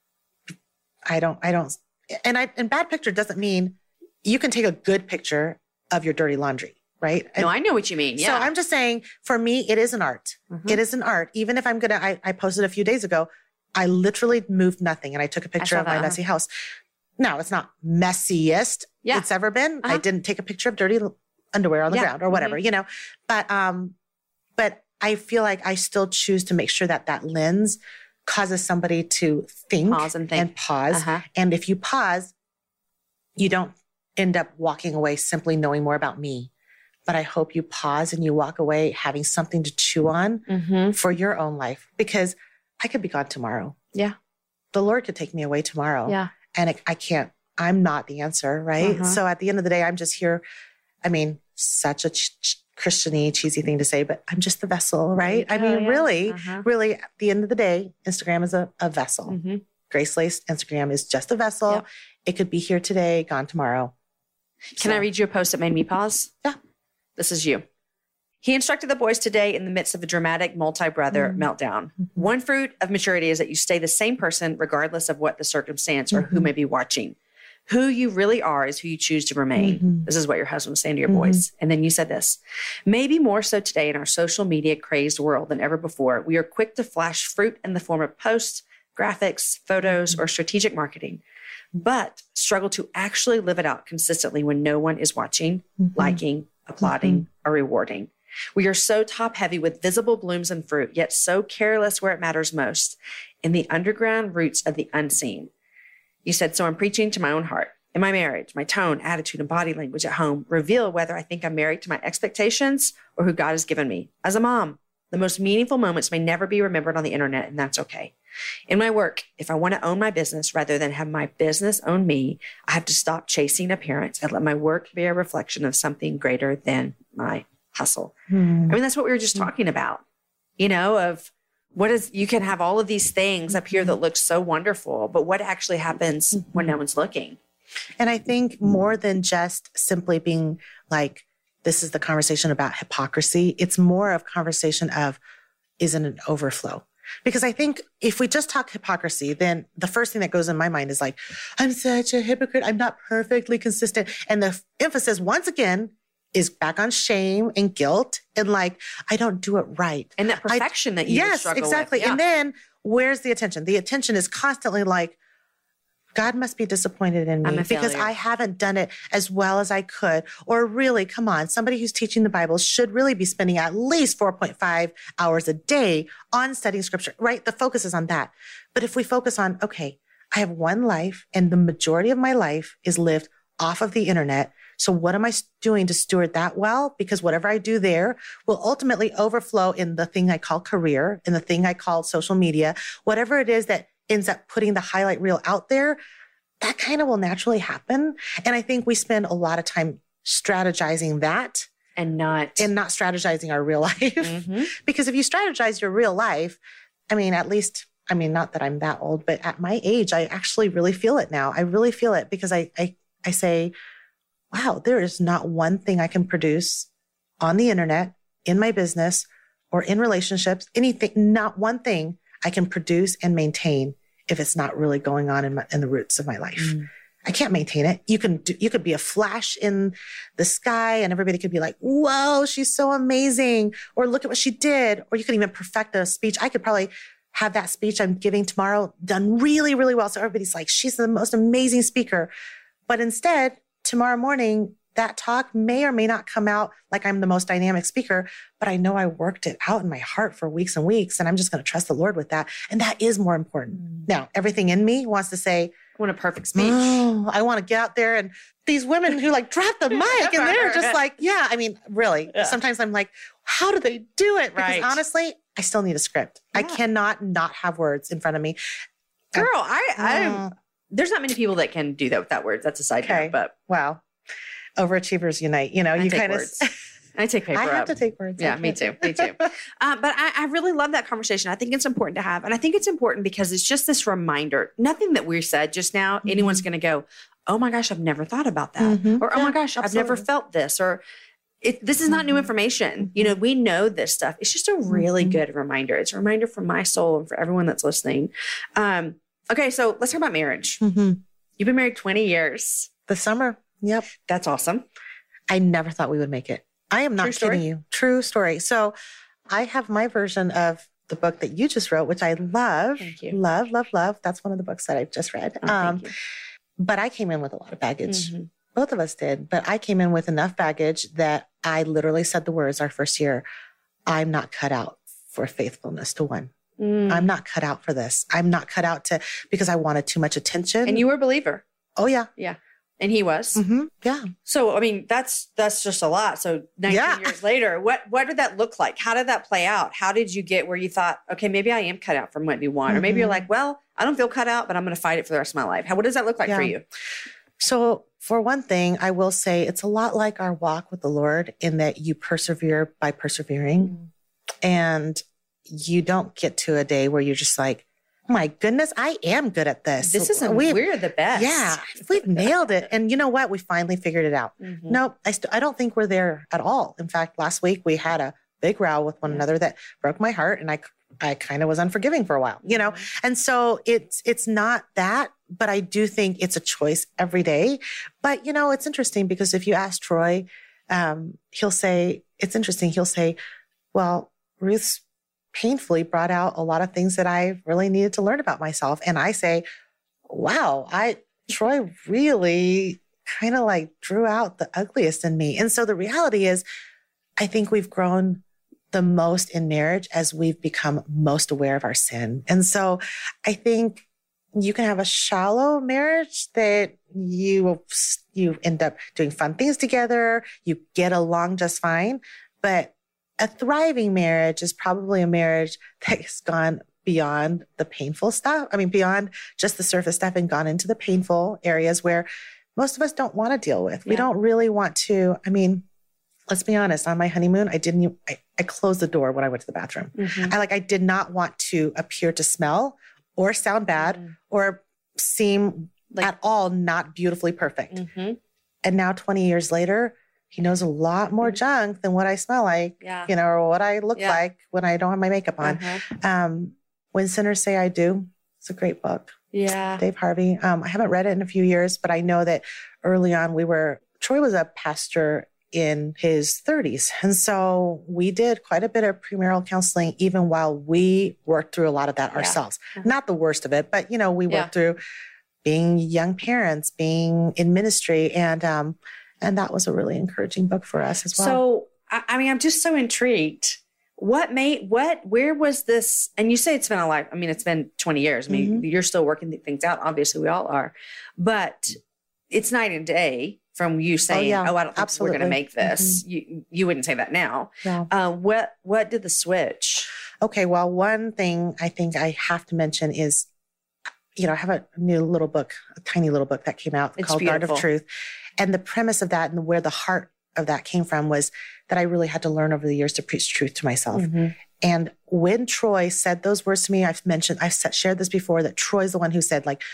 I don't, I don't, and I, and bad picture doesn't mean you can take a good picture of your dirty laundry, right? no, I know what you mean. Yeah. So I'm just saying, for me, it is an art. Mhm. It is an art. Even if I'm gonna, I, I posted a few days ago, I literally moved nothing and I took a picture saw of my that. messy house. No, it's not messiest Yeah. it's ever been. I Uh-huh. didn't take a picture of dirty underwear on the Yeah. ground or whatever, you know. But um, but I feel like I still choose to make sure that that lens causes somebody to think Pause and think. pause. Uh-huh. And if you pause, you don't end up walking away simply knowing more about me. But I hope you pause and you walk away having something to chew on Mm-hmm. for your own life because I could be gone tomorrow. Yeah. The Lord could take me away tomorrow. Yeah. And it, I can't, I'm not the answer, right? Uh-huh. So at the end of the day, I'm just here. I mean, such a ch- ch- Christian-y, cheesy thing to say, but I'm just the vessel, right? I Oh, mean, yeah. really, Uh-huh. really, at the end of the day, Instagram is a, a vessel. Mm-hmm. Grace Lace Instagram is just a vessel. Yep. It could be here today, gone tomorrow. Can So- I read you a post that made me pause? Yeah. This is you. He instructed the boys today in the midst of a dramatic multi-brother Mm. meltdown. Mhm. One fruit of maturity is that you stay the same person regardless of what the circumstance or who Mhm. may be watching. Who you really are is who you choose to remain. Mhm. This is what your husband was saying to your Mhm. boys. And then you said this, maybe more so today in our social media crazed world than ever before, we are quick to flash fruit in the form of posts, graphics, photos, or strategic marketing, but struggle to actually live it out consistently when no one is watching, Mhm. liking, applauding, or rewarding. We are so top heavy with visible blooms and fruit, yet so careless where it matters most, in the underground roots of the unseen. You said, so I'm preaching to my own heart. In my marriage, my tone, attitude, and body language at home reveal whether I think I'm married to my expectations or who God has given me. As a mom, the most meaningful moments may never be remembered on the internet, and that's okay. In my work, if I want to own my business rather than have my business own me, I have to stop chasing appearance and let my work be a reflection of something greater than my hustle. Hmm. I mean, that's what we were just talking about, you know, of what is, you can have all of these things up here that look so wonderful, but what actually happens when no one's looking? And I think more than just simply being like, this is the conversation about hypocrisy. It's more of conversation of, isn't it overflow? Because I think if we just talk hypocrisy, then the first thing that goes in my mind is like, I'm such a hypocrite. I'm not perfectly consistent. And the f- emphasis once again is back on shame and guilt and like, I don't do it right. And that perfection I, that you yes, struggle exactly. with. Yeah. And then where's the attention? The attention is constantly like, God must be disappointed in I'm me a because failure. I haven't done it as well as I could. Or really, come on, somebody who's teaching the Bible should really be spending at least four point five hours a day on studying scripture, right? The focus is on that. But if we focus on, okay, I have one life and the majority of my life is lived off of the internet. So what am I doing to steward that well? Because whatever I do there will ultimately overflow in the thing I call career, in the thing I call social media, whatever it is that ends up putting the highlight reel out there, that kind of will naturally happen. And I think we spend a lot of time strategizing that And not. and not strategizing our real life. Mhm. Because if you strategize your real life, I mean, at least, I mean, not that I'm that old, but at my age, I actually really feel it now. I really feel it because I, I, I say, wow, there is not one thing I can produce on the internet, in my business, or in relationships, anything, not one thing I can produce and maintain if it's not really going on in, my, in the roots of my life. Mm. I can't maintain it. You can do, you could be a flash in the sky and everybody could be like, whoa, she's so amazing. Or look at what she did. Or you could even perfect a speech. I could probably have that speech I'm giving tomorrow done really, really well. So everybody's like, she's the most amazing speaker. But instead, tomorrow morning, that talk may or may not come out like I'm the most dynamic speaker, but I know I worked it out in my heart for weeks and weeks. And I'm just going to trust the Lord with that. And that is more important. Mm. Now, everything in me wants to say, I want a perfect speech. Oh, I want to get out there and these women who like drop the mic and they're just like, yeah, I mean, really, yeah. Sometimes I'm like, how do they do it? Because right. honestly, I still need a script. Yeah. I cannot not have words in front of me. Girl, I, I, uh, there's not many people that can do that without words. That's a side okay. note, but wow. Overachievers unite. You know, I you take kind words. of. I take paper. I have up. to take words. Yeah, me too. Me too. uh, but I, I really love that conversation. I think it's important to have, and I think it's important because it's just this reminder. Nothing that we said just now, mm-hmm. anyone's going to go, "Oh my gosh, I've never thought about that," mm-hmm. or "Oh yeah, my gosh, absolutely. I've never felt this," or it, "This is not mm-hmm. new information." You know, we know this stuff. It's just a really mm-hmm. good reminder. It's a reminder for my soul and for everyone that's listening. Um, okay, so let's talk about marriage. Mm-hmm. You've been married twenty years. The summer. Yep, that's awesome. I never thought we would make it. I am not True kidding story? you. True story. So I have my version of the book that you just wrote, which I love. Thank you. Love, love, love. That's one of the books that I've just read. Oh, um, thank you. But I came in with a lot of baggage. Mm-hmm. Both of us did. But I came in with enough baggage that I literally said the words our first year, I'm not cut out for faithfulness to one. Mm. I'm not cut out for this. I'm not cut out to, because I wanted too much attention. And you were a believer. Oh, yeah. Yeah. And he was. Mm-hmm. Yeah. So, I mean, that's that's just a lot. So nineteen yeah. years later, what what did that look like? How did that play out? How did you get where you thought, okay, maybe I am cut out from what you want? Mm-hmm. Or maybe you're like, well, I don't feel cut out, but I'm going to fight it for the rest of my life. How, what does that look like yeah. for you? So for one thing, I will say it's a lot like our walk with the Lord in that you persevere by persevering. Mm-hmm. And you don't get to a day where you're just like, oh my goodness, I am good at this. This isn't, we've, we're the best. Yeah, we've nailed it. And you know what? We finally figured it out. Mm-hmm. Nope, I, st- I don't think we're there at all. In fact, last week we had a big row with one another that broke my heart. And I, I kind of was unforgiving for a while, you know? Mm-hmm. And so it's, it's not that, but I do think it's a choice every day. But, you know, it's interesting because if you ask Troy, um, he'll say, it's interesting. He'll say, well, Ruth's painfully brought out a lot of things that I really needed to learn about myself. And I say, wow, I, Troy really kind of like drew out the ugliest in me. And so the reality is, I think we've grown the most in marriage as we've become most aware of our sin. And so I think you can have a shallow marriage that you, you end up doing fun things together. You get along just fine, but a thriving marriage is probably a marriage that has gone beyond the painful stuff. I mean, beyond just the surface stuff and gone into the painful areas where most of us don't want to deal with. Yeah. We don't really want to. I mean, let's be honest. On my honeymoon, I didn't, I, I closed the door when I went to the bathroom. Mm-hmm. I like, I did not want to appear to smell or sound bad mm-hmm. or seem like, at all not beautifully perfect. Mm-hmm. And now twenty years later, he knows a lot more junk than what I smell like, yeah. you know, or what I look yeah. like when I don't have my makeup on. Uh-huh. Um, When Sinners Say I Do, it's a great book. Yeah. Dave Harvey. Um, I haven't read it in a few years, but I know that early on we were, Troy was a pastor in his thirties. And so we did quite a bit of premarital counseling, even while we worked through a lot of that Yeah. ourselves. Mhm. Not the worst of it, but, you know, we Yeah. worked through being young parents, being in ministry. And, um, and that was a really encouraging book for us as well. So, I, I mean, I'm just so intrigued. What made, what, where was this? And you say it's been a life. I mean, it's been twenty years. I mean, you're still working things out. Obviously, we all are. But it's night and day from you saying, yeah, oh, I don't think absolutely. we're going to make this. You you wouldn't say that now. Yeah. Uh, what, what did the switch? Okay, well, one thing I think I have to mention is, you know, I have a new little book, a tiny little book that came out It's called Guard of beautiful. Truth. And the premise of that and where the heart of that came from was that I really had to learn over the years to preach truth to myself. Mm-hmm. And when Troy said those words to me, I've mentioned, I've sa- shared this before, that Troy's the one who said, like,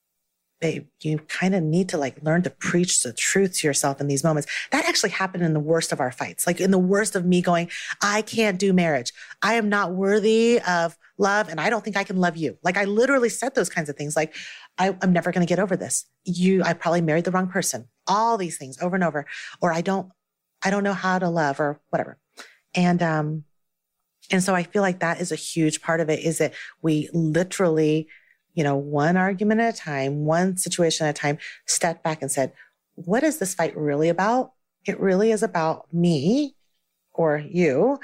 babe, you kind of need to like learn to preach the truth to yourself in these moments. That actually happened in the worst of our fights, like in the worst of me going, I can't do marriage. I am not worthy of love. And I don't think I can love you. Like I literally said those kinds of things. Like I, I'm never going to get over this. You, I probably married the wrong person. All these things over and over, or I don't, I don't know how to love or whatever. And, um, and so I feel like that is a huge part of it, is that we literally, you know, one argument at a time, one situation at a time, stepped back and said, what is this fight really about? It really is about me or you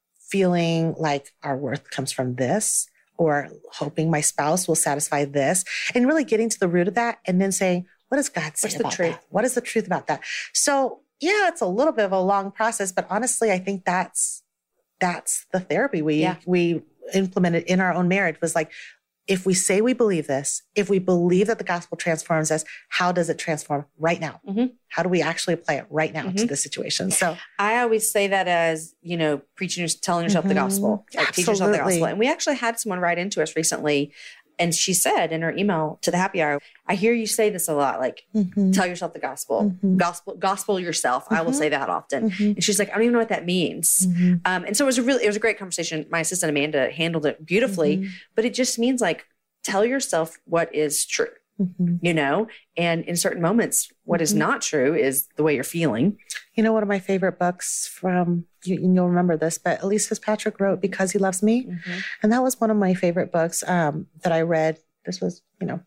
feeling like our worth comes from this, or hoping my spouse will satisfy this, and really getting to the root of that. And then saying, what does God say What's the about truth? that? What is the truth about that? So yeah, it's a little bit of a long process, but honestly, I think that's, that's the therapy we, Yeah. we implemented in our own marriage, was like, if we say we believe this, if we believe that the gospel transforms us, how does it transform right now? Mhm. How do we actually apply it right now to Mhm. the situation? So I always say that as, you know, preaching, telling yourself the Mhm. gospel, like teaching yourself the Absolutely. gospel. And we actually had someone write into us recently, and she said in her email to the happy hour, I hear you say this a lot, like Mhm. tell yourself the gospel, Mhm. gospel, gospel yourself. I will Mhm. say that often. Mhm. And she's like, I don't even know what that means. Mhm. Um, and so it was a really, it was a great conversation. My assistant Amanda handled it beautifully, Mhm. but it just means like, tell yourself what is true, Mhm. you know, and in certain moments, what is Mhm. not true is the way you're feeling. You know, one of my favorite books from, you, you'll remember this, but Elise Fitzpatrick wrote Because He Loves Me. Mm-hmm. And that was one of my favorite books um, that I read. This was, you know,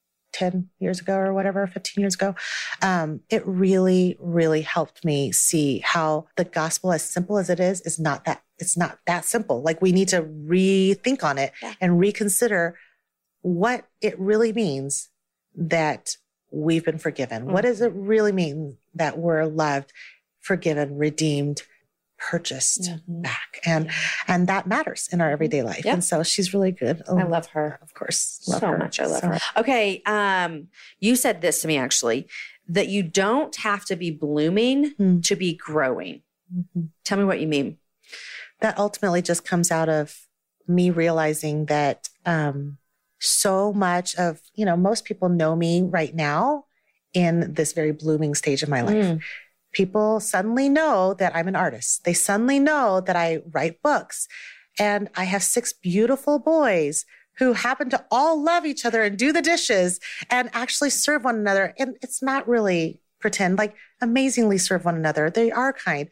ten years ago or whatever, fifteen years ago. Um, it really, really helped me see how the gospel, as simple as it is, is not that, it's not that simple. Like we need to rethink on it Yeah. and reconsider what it really means that we've been forgiven. Mm. What does it really mean that we're loved, forgiven, redeemed, purchased Mhm. back? And and that matters in our everyday life. Yeah. And so she's really good. I love her. Of course. So Love her. much. I love So- her. Okay. Um, you said this to me actually, that you don't have to be blooming Hmm. to be growing. Mhm. Tell me what you mean. That ultimately just comes out of me realizing that um, so much of, you know, most people know me right now in this very blooming stage of my life. Mm. People suddenly know that I'm an artist. They suddenly know that I write books. And I have six beautiful boys who happen to all love each other and do the dishes and actually serve one another. And it's not really pretend, like amazingly serve one another. They are kind.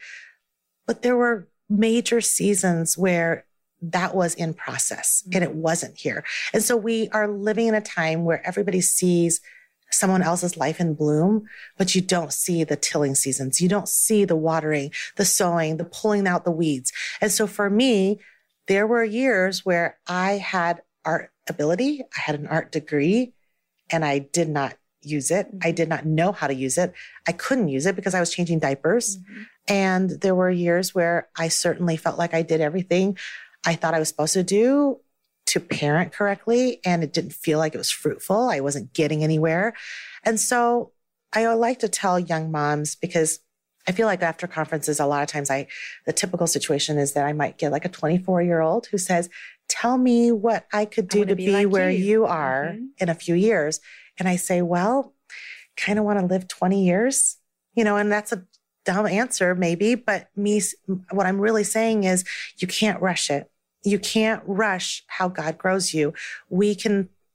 But there were major seasons where that was in process and it wasn't here. And so we are living in a time where everybody sees someone else's life in bloom, but you don't see the tilling seasons. You don't see the watering, the sowing, the pulling out the weeds. And so for me, there were years where I had art ability, I had an art degree, and I did not use it. I did not know how to use it. I couldn't use it because I was changing diapers. Mm-hmm. And there were years where I certainly felt like I did everything I thought I was supposed to do to parent correctly, and it didn't feel like it was fruitful. I wasn't getting anywhere. And so I like to tell young moms, because I feel like after conferences, a lot of times I, the typical situation is that I might get like a twenty-four year old who says, tell me what I could I do wanna to be be, like where you." you, are Mhm. in a few years. And I say, well, kind of want to live twenty years, you know, and that's a dumb answer maybe, but me, what I'm really saying is you can't rush it. You can't rush how God grows you. We can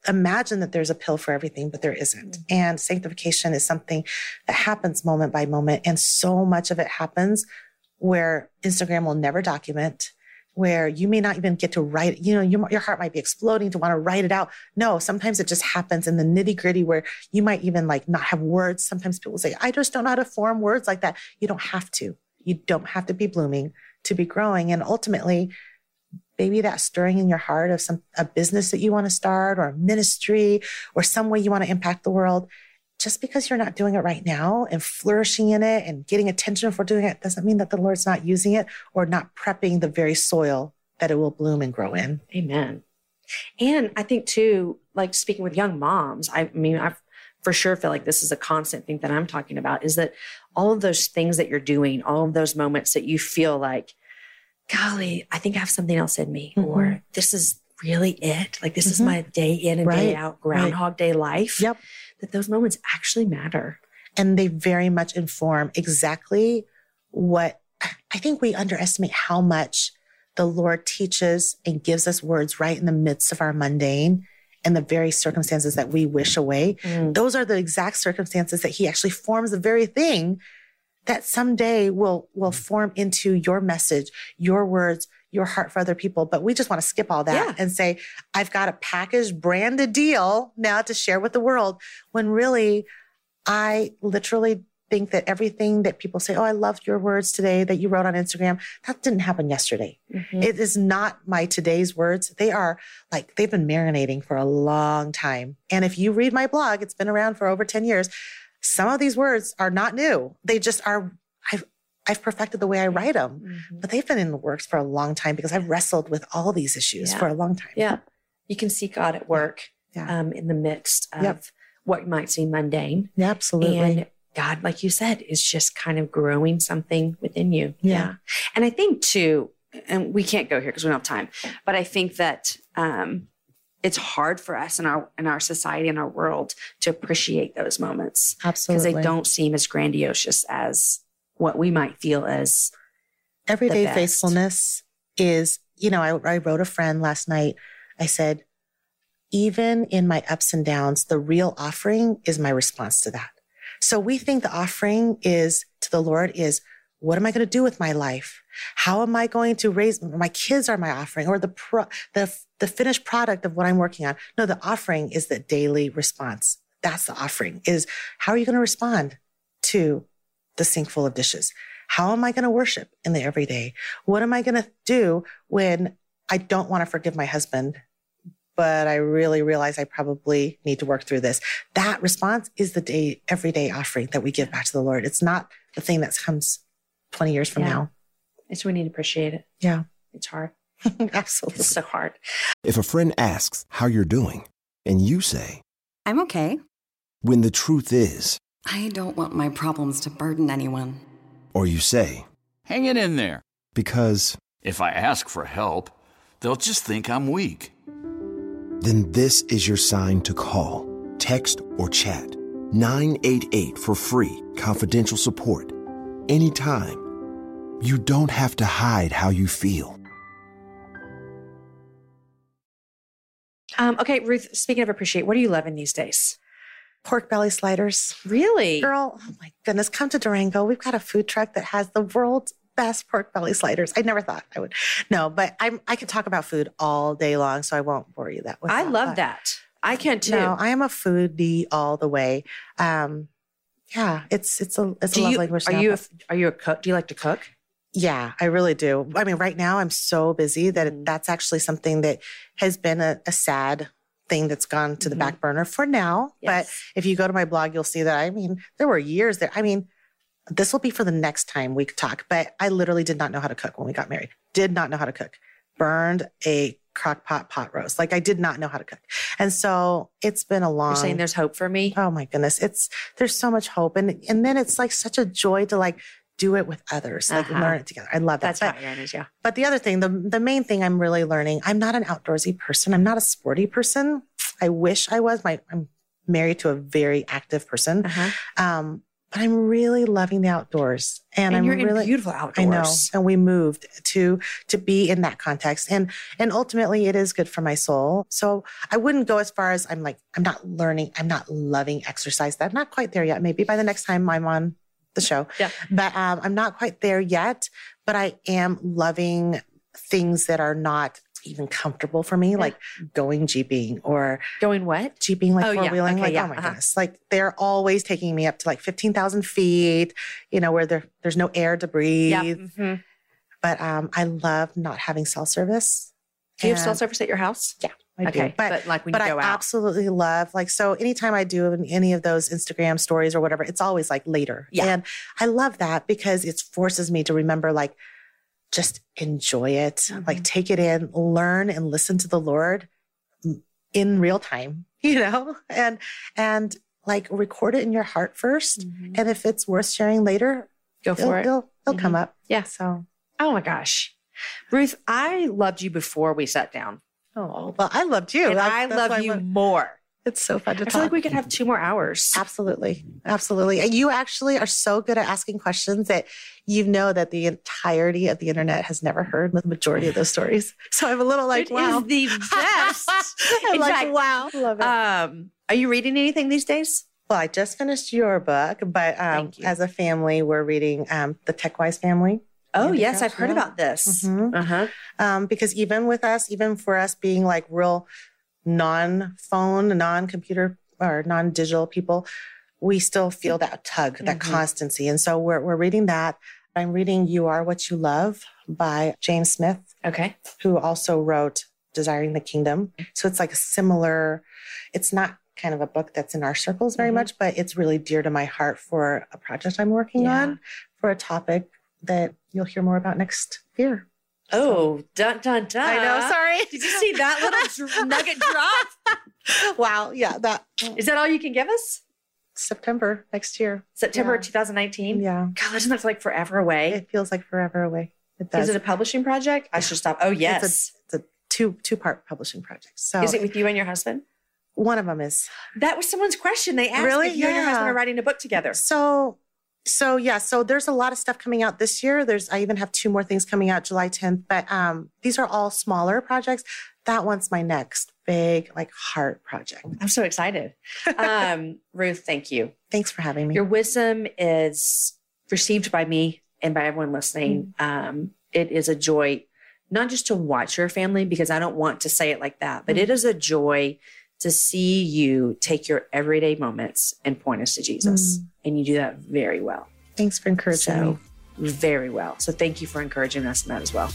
imagine that there's a pill for everything, but there isn't. And sanctification is something that happens moment by moment. And so much of it happens where Instagram will never document, where you may not even get to write, you know, you, your heart might be exploding to want to write it out. No, sometimes it just happens in the nitty gritty where you might even like not have words. Sometimes people say, I just don't know how to form words like that. You don't have to. You don't have to be blooming to be growing. And ultimately, maybe that stirring in your heart of some a business that you want to start or a ministry or some way you want to impact the world, just because you're not doing it right now and flourishing in it and getting attention for doing it doesn't mean that the Lord's not using it or not prepping the very soil that it will bloom and grow in. Amen. And I think too, like speaking with young moms, I mean, I for sure feel like this is a constant thing that I'm talking about, is that all of those things that you're doing, all of those moments that you feel like, golly, I think I have something else in me, mm-hmm. or this is really it. Like this mm-hmm. is my day in and right. day out, Groundhog right. Day life. Yep. That those moments actually matter. And they very much inform exactly what I think we underestimate how much the Lord teaches and gives us words right in the midst of our mundane and the very circumstances that we wish away. Mm. Those are the exact circumstances that he actually forms the very thing that someday will, will form into your message, your words, your heart for other people. But we just want to skip all that yeah. and say, I've got a packaged, branded deal now to share with the world. When really, I literally think that everything that people say, oh, I loved your words today that you wrote on Instagram, that didn't happen yesterday. Mm-hmm. It is not my today's words. They are like, they've been marinating for a long time. And if you read my blog, it's been around for over ten years. Some of these words are not new. They just are, I've, I've perfected the way I write them, mm-hmm. but they've been in the works for a long time because I've wrestled with all these issues yeah. for a long time. Yeah. You can see God at work yeah. um, in the midst of yep. what might seem mundane. Yeah, absolutely. And God, like you said, is just kind of growing something within you. Yeah. yeah. And I think too, and we can't go here because we don't have time, but I think that, um, it's hard for us in our in our society, in our world, to appreciate those moments. Absolutely. Because they don't seem as grandiose as what we might feel as everyday faithfulness is, you know, I, I wrote a friend last night. I said, even in my ups and downs, the real offering is my response to that. So we think the offering is to the Lord is, what am I going to do with my life? How am I going to raise my kids are my offering or the pro, the the finished product of what I'm working on? No, the offering is the daily response. That's the offering is how are you going to respond to the sink full of dishes? How am I going to worship in the everyday? What am I going to do when I don't want to forgive my husband, but I really realize I probably need to work through this? That response is the day, everyday offering that we give back to the Lord. It's not the thing that comes twenty years from yeah. now. It's we need to appreciate it. Yeah. It's hard. Absolutely. It's so hard. If a friend asks how you're doing and you say, I'm okay. when the truth is, I don't want my problems to burden anyone. or you say, Hang it in there. because, If I ask for help, they'll just think I'm weak. then this is your sign to call, text, or chat nine eight eight for free, confidential support. Anytime. You don't have to hide how you feel. Um, okay, Ruth, speaking of appreciate, what are you loving these days? Pork belly sliders. Really? Girl, oh my goodness, come to Durango. We've got a food truck that has the world's best pork belly sliders. I never thought I would. No, but I'm, I could talk about food all day long, so I won't bore you that way. I love that. I can too. No, I am a foodie all the way. Um, yeah, it's it's a it's do a love you, language. Are now, you a, but- are you a cook? Do you like to cook? Yeah, I really do. I mean, right now I'm so busy that it, that's actually something that has been a, a sad thing that's gone to the Mhm. back burner for now. Yes. But if you go to my blog, you'll see that, I mean, there were years there. I mean, this will be for the next time we talk, but I literally did not know how to cook when we got married. Did not know how to cook. Burned a crock pot pot roast. Like I did not know how to cook. And so it's been a long. You're saying there's hope for me? Oh my goodness. It's, there's so much hope. And, and then it's like such a joy to like do it with others, like Uh-huh. learn it together. I love that. That's But- how Aaron is, yeah. but the other thing, the the main thing I'm really learning, I'm not an outdoorsy person. I'm not a sporty person. I wish I was. My I'm married to a very active person. Uh-huh. Um, but I'm really loving the outdoors. And, And I'm you're really in beautiful outdoors. I know. And we moved to to be in that context. And and ultimately it is good for my soul. So I wouldn't go as far as I'm like, I'm not learning, I'm not loving exercise. I'm not quite there yet. Maybe by the next time I'm on the show. Yeah. But um, I'm not quite there yet. But I am loving things that are not even comfortable for me, yeah. like going jeeping or going what? Jeeping, like oh, four wheeling. Yeah. Okay, like, yeah. oh my uh-huh. goodness. Like they're always taking me up to like fifteen thousand feet, you know, where there, there's no air to breathe. Yeah. Mm-hmm. But um, I love not having cell service. Do you have cell service at your house? Yeah, I okay. do. But, but like when but you go I out. absolutely love, like, so anytime I do any of those Instagram stories or whatever, it's always like later. Yeah. And I love that because it forces me to remember, like, just enjoy it, mm-hmm. like take it in, learn and listen to the Lord in real time, you know, and, and like record it in your heart first. Mm-hmm. And if it's worth sharing later, go for it'll, it. It'll, it'll mm-hmm. come up. Yeah. So, oh my gosh, Ruth, I loved you before we sat down. Oh, well, I loved you. And that's, I that's love you went, more. It's so fun to I talk. feel like we could have two more hours. Absolutely. Absolutely. And you actually are so good at asking questions that you know that the entirety of the internet has never heard the majority of those stories. So I'm a little like, it wow. It is the best. I'm In like, fact, wow. Love it. Um, are you reading anything these days? Well, I just finished your book, but um, as a family, we're reading um, The Tech-Wise Family. Oh, yes. I've heard about this. Mm-hmm. Uh-huh. Um, because even with us, even for us being like real non-phone, non-computer or non-digital people, we still feel that tug, that mm-hmm. constancy. And so we're we're reading that. I'm reading You Are What You Love by James Smith. Okay. Who also wrote Desiring the Kingdom. So it's like a similar, it's not kind of a book that's in our circles very mm-hmm. much, but it's really dear to my heart for a project I'm working yeah. on, for a topic that you'll hear more about next year. Oh, so. dun, dun, dun. I know, sorry. Did you see that little dr- nugget drop? Wow, yeah. That is that all you can give us? September next year. September yeah. twenty nineteen? Yeah. God, doesn't that feel like forever away? It feels like forever away. It does. Is it a publishing project? I should stop. Oh, yes. It's a, it's a two, two-part publishing project. So is it with you and your husband? One of them is. That was someone's question. They asked really? if you yeah. and your husband are writing a book together. So... So yeah, so there's a lot of stuff coming out this year. There's I even have two more things coming out July tenth, but um, these are all smaller projects. That one's my next big like heart project. I'm so excited. um, Ruth, thank you. Thanks for having me. Your wisdom is received by me and by everyone listening. Mm-hmm. Um, it is a joy, not just to watch your family, because I don't want to say it like that, but mm-hmm. it is a joy to see you take your everyday moments and point us to Jesus. Mm. And you do that very well. Thanks for encouraging so, me. Very well. So thank you for encouraging us in that as well.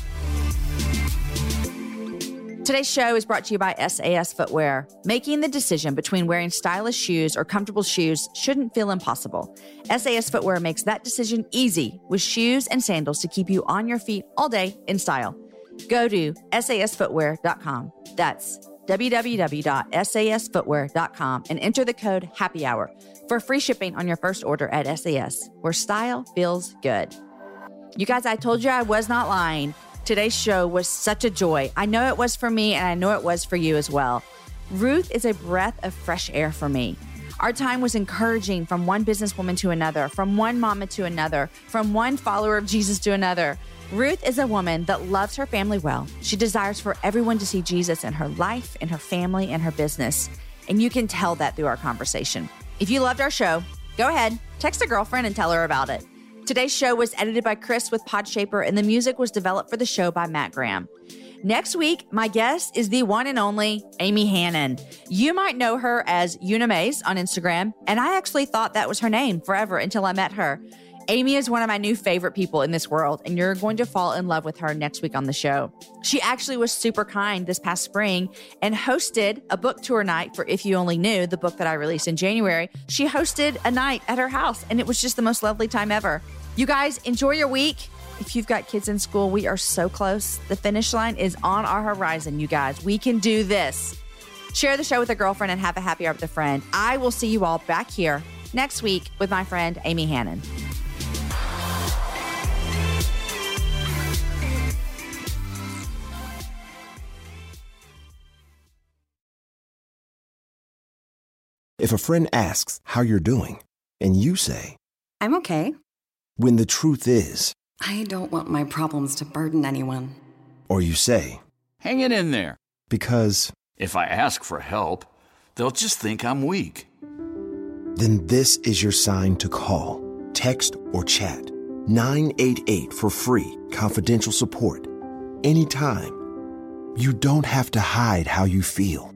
Today's show is brought to you by S A S Footwear. Making the decision between wearing stylish shoes or comfortable shoes shouldn't feel impossible. S A S Footwear makes that decision easy with shoes and sandals to keep you on your feet all day in style. Go to S A S footwear dot com. That's w w w dot S A S footwear dot com and enter the code Happy Hour for free shipping on your first order at S A S, where style feels good. You guys, I told you I was not lying. Today's show was such a joy. I know it was for me, and I know it was for you as well. Ruth is a breath of fresh air for me. Our time was encouraging from one businesswoman to another, from one mama to another, from one follower of Jesus to another. Ruth is a woman that loves her family well. She desires for everyone to see Jesus in her life, in her family, and her business. And you can tell that through our conversation. If you loved our show, go ahead, text a girlfriend and tell her about it. Today's show was edited by Chris with Podshaper, and the music was developed for the show by Matt Graham. Next week, my guest is the one and only Amy Hannon. You might know her as Una Mays on Instagram, and I actually thought that was her name forever until I met her. Amy is one of my new favorite people in this world, and you're going to fall in love with her next week on the show. She actually was super kind this past spring and hosted a book tour night for If You Only Knew, the book that I released in January. She hosted a night at her house, and it was just the most lovely time ever. You guys, enjoy your week. If you've got kids in school, we are so close. The finish line is on our horizon, you guys. We can do this. Share the show with a girlfriend and have a happy hour with a friend. I will see you all back here next week with my friend Amy Hannon. If a friend asks how you're doing, and you say, I'm okay. When the truth is, I don't want my problems to burden anyone. or you say, Hang it in there. because, If I ask for help, they'll just think I'm weak. then this is your sign to call, text, or chat nine eight eight for free, confidential support. Anytime. You don't have to hide how you feel.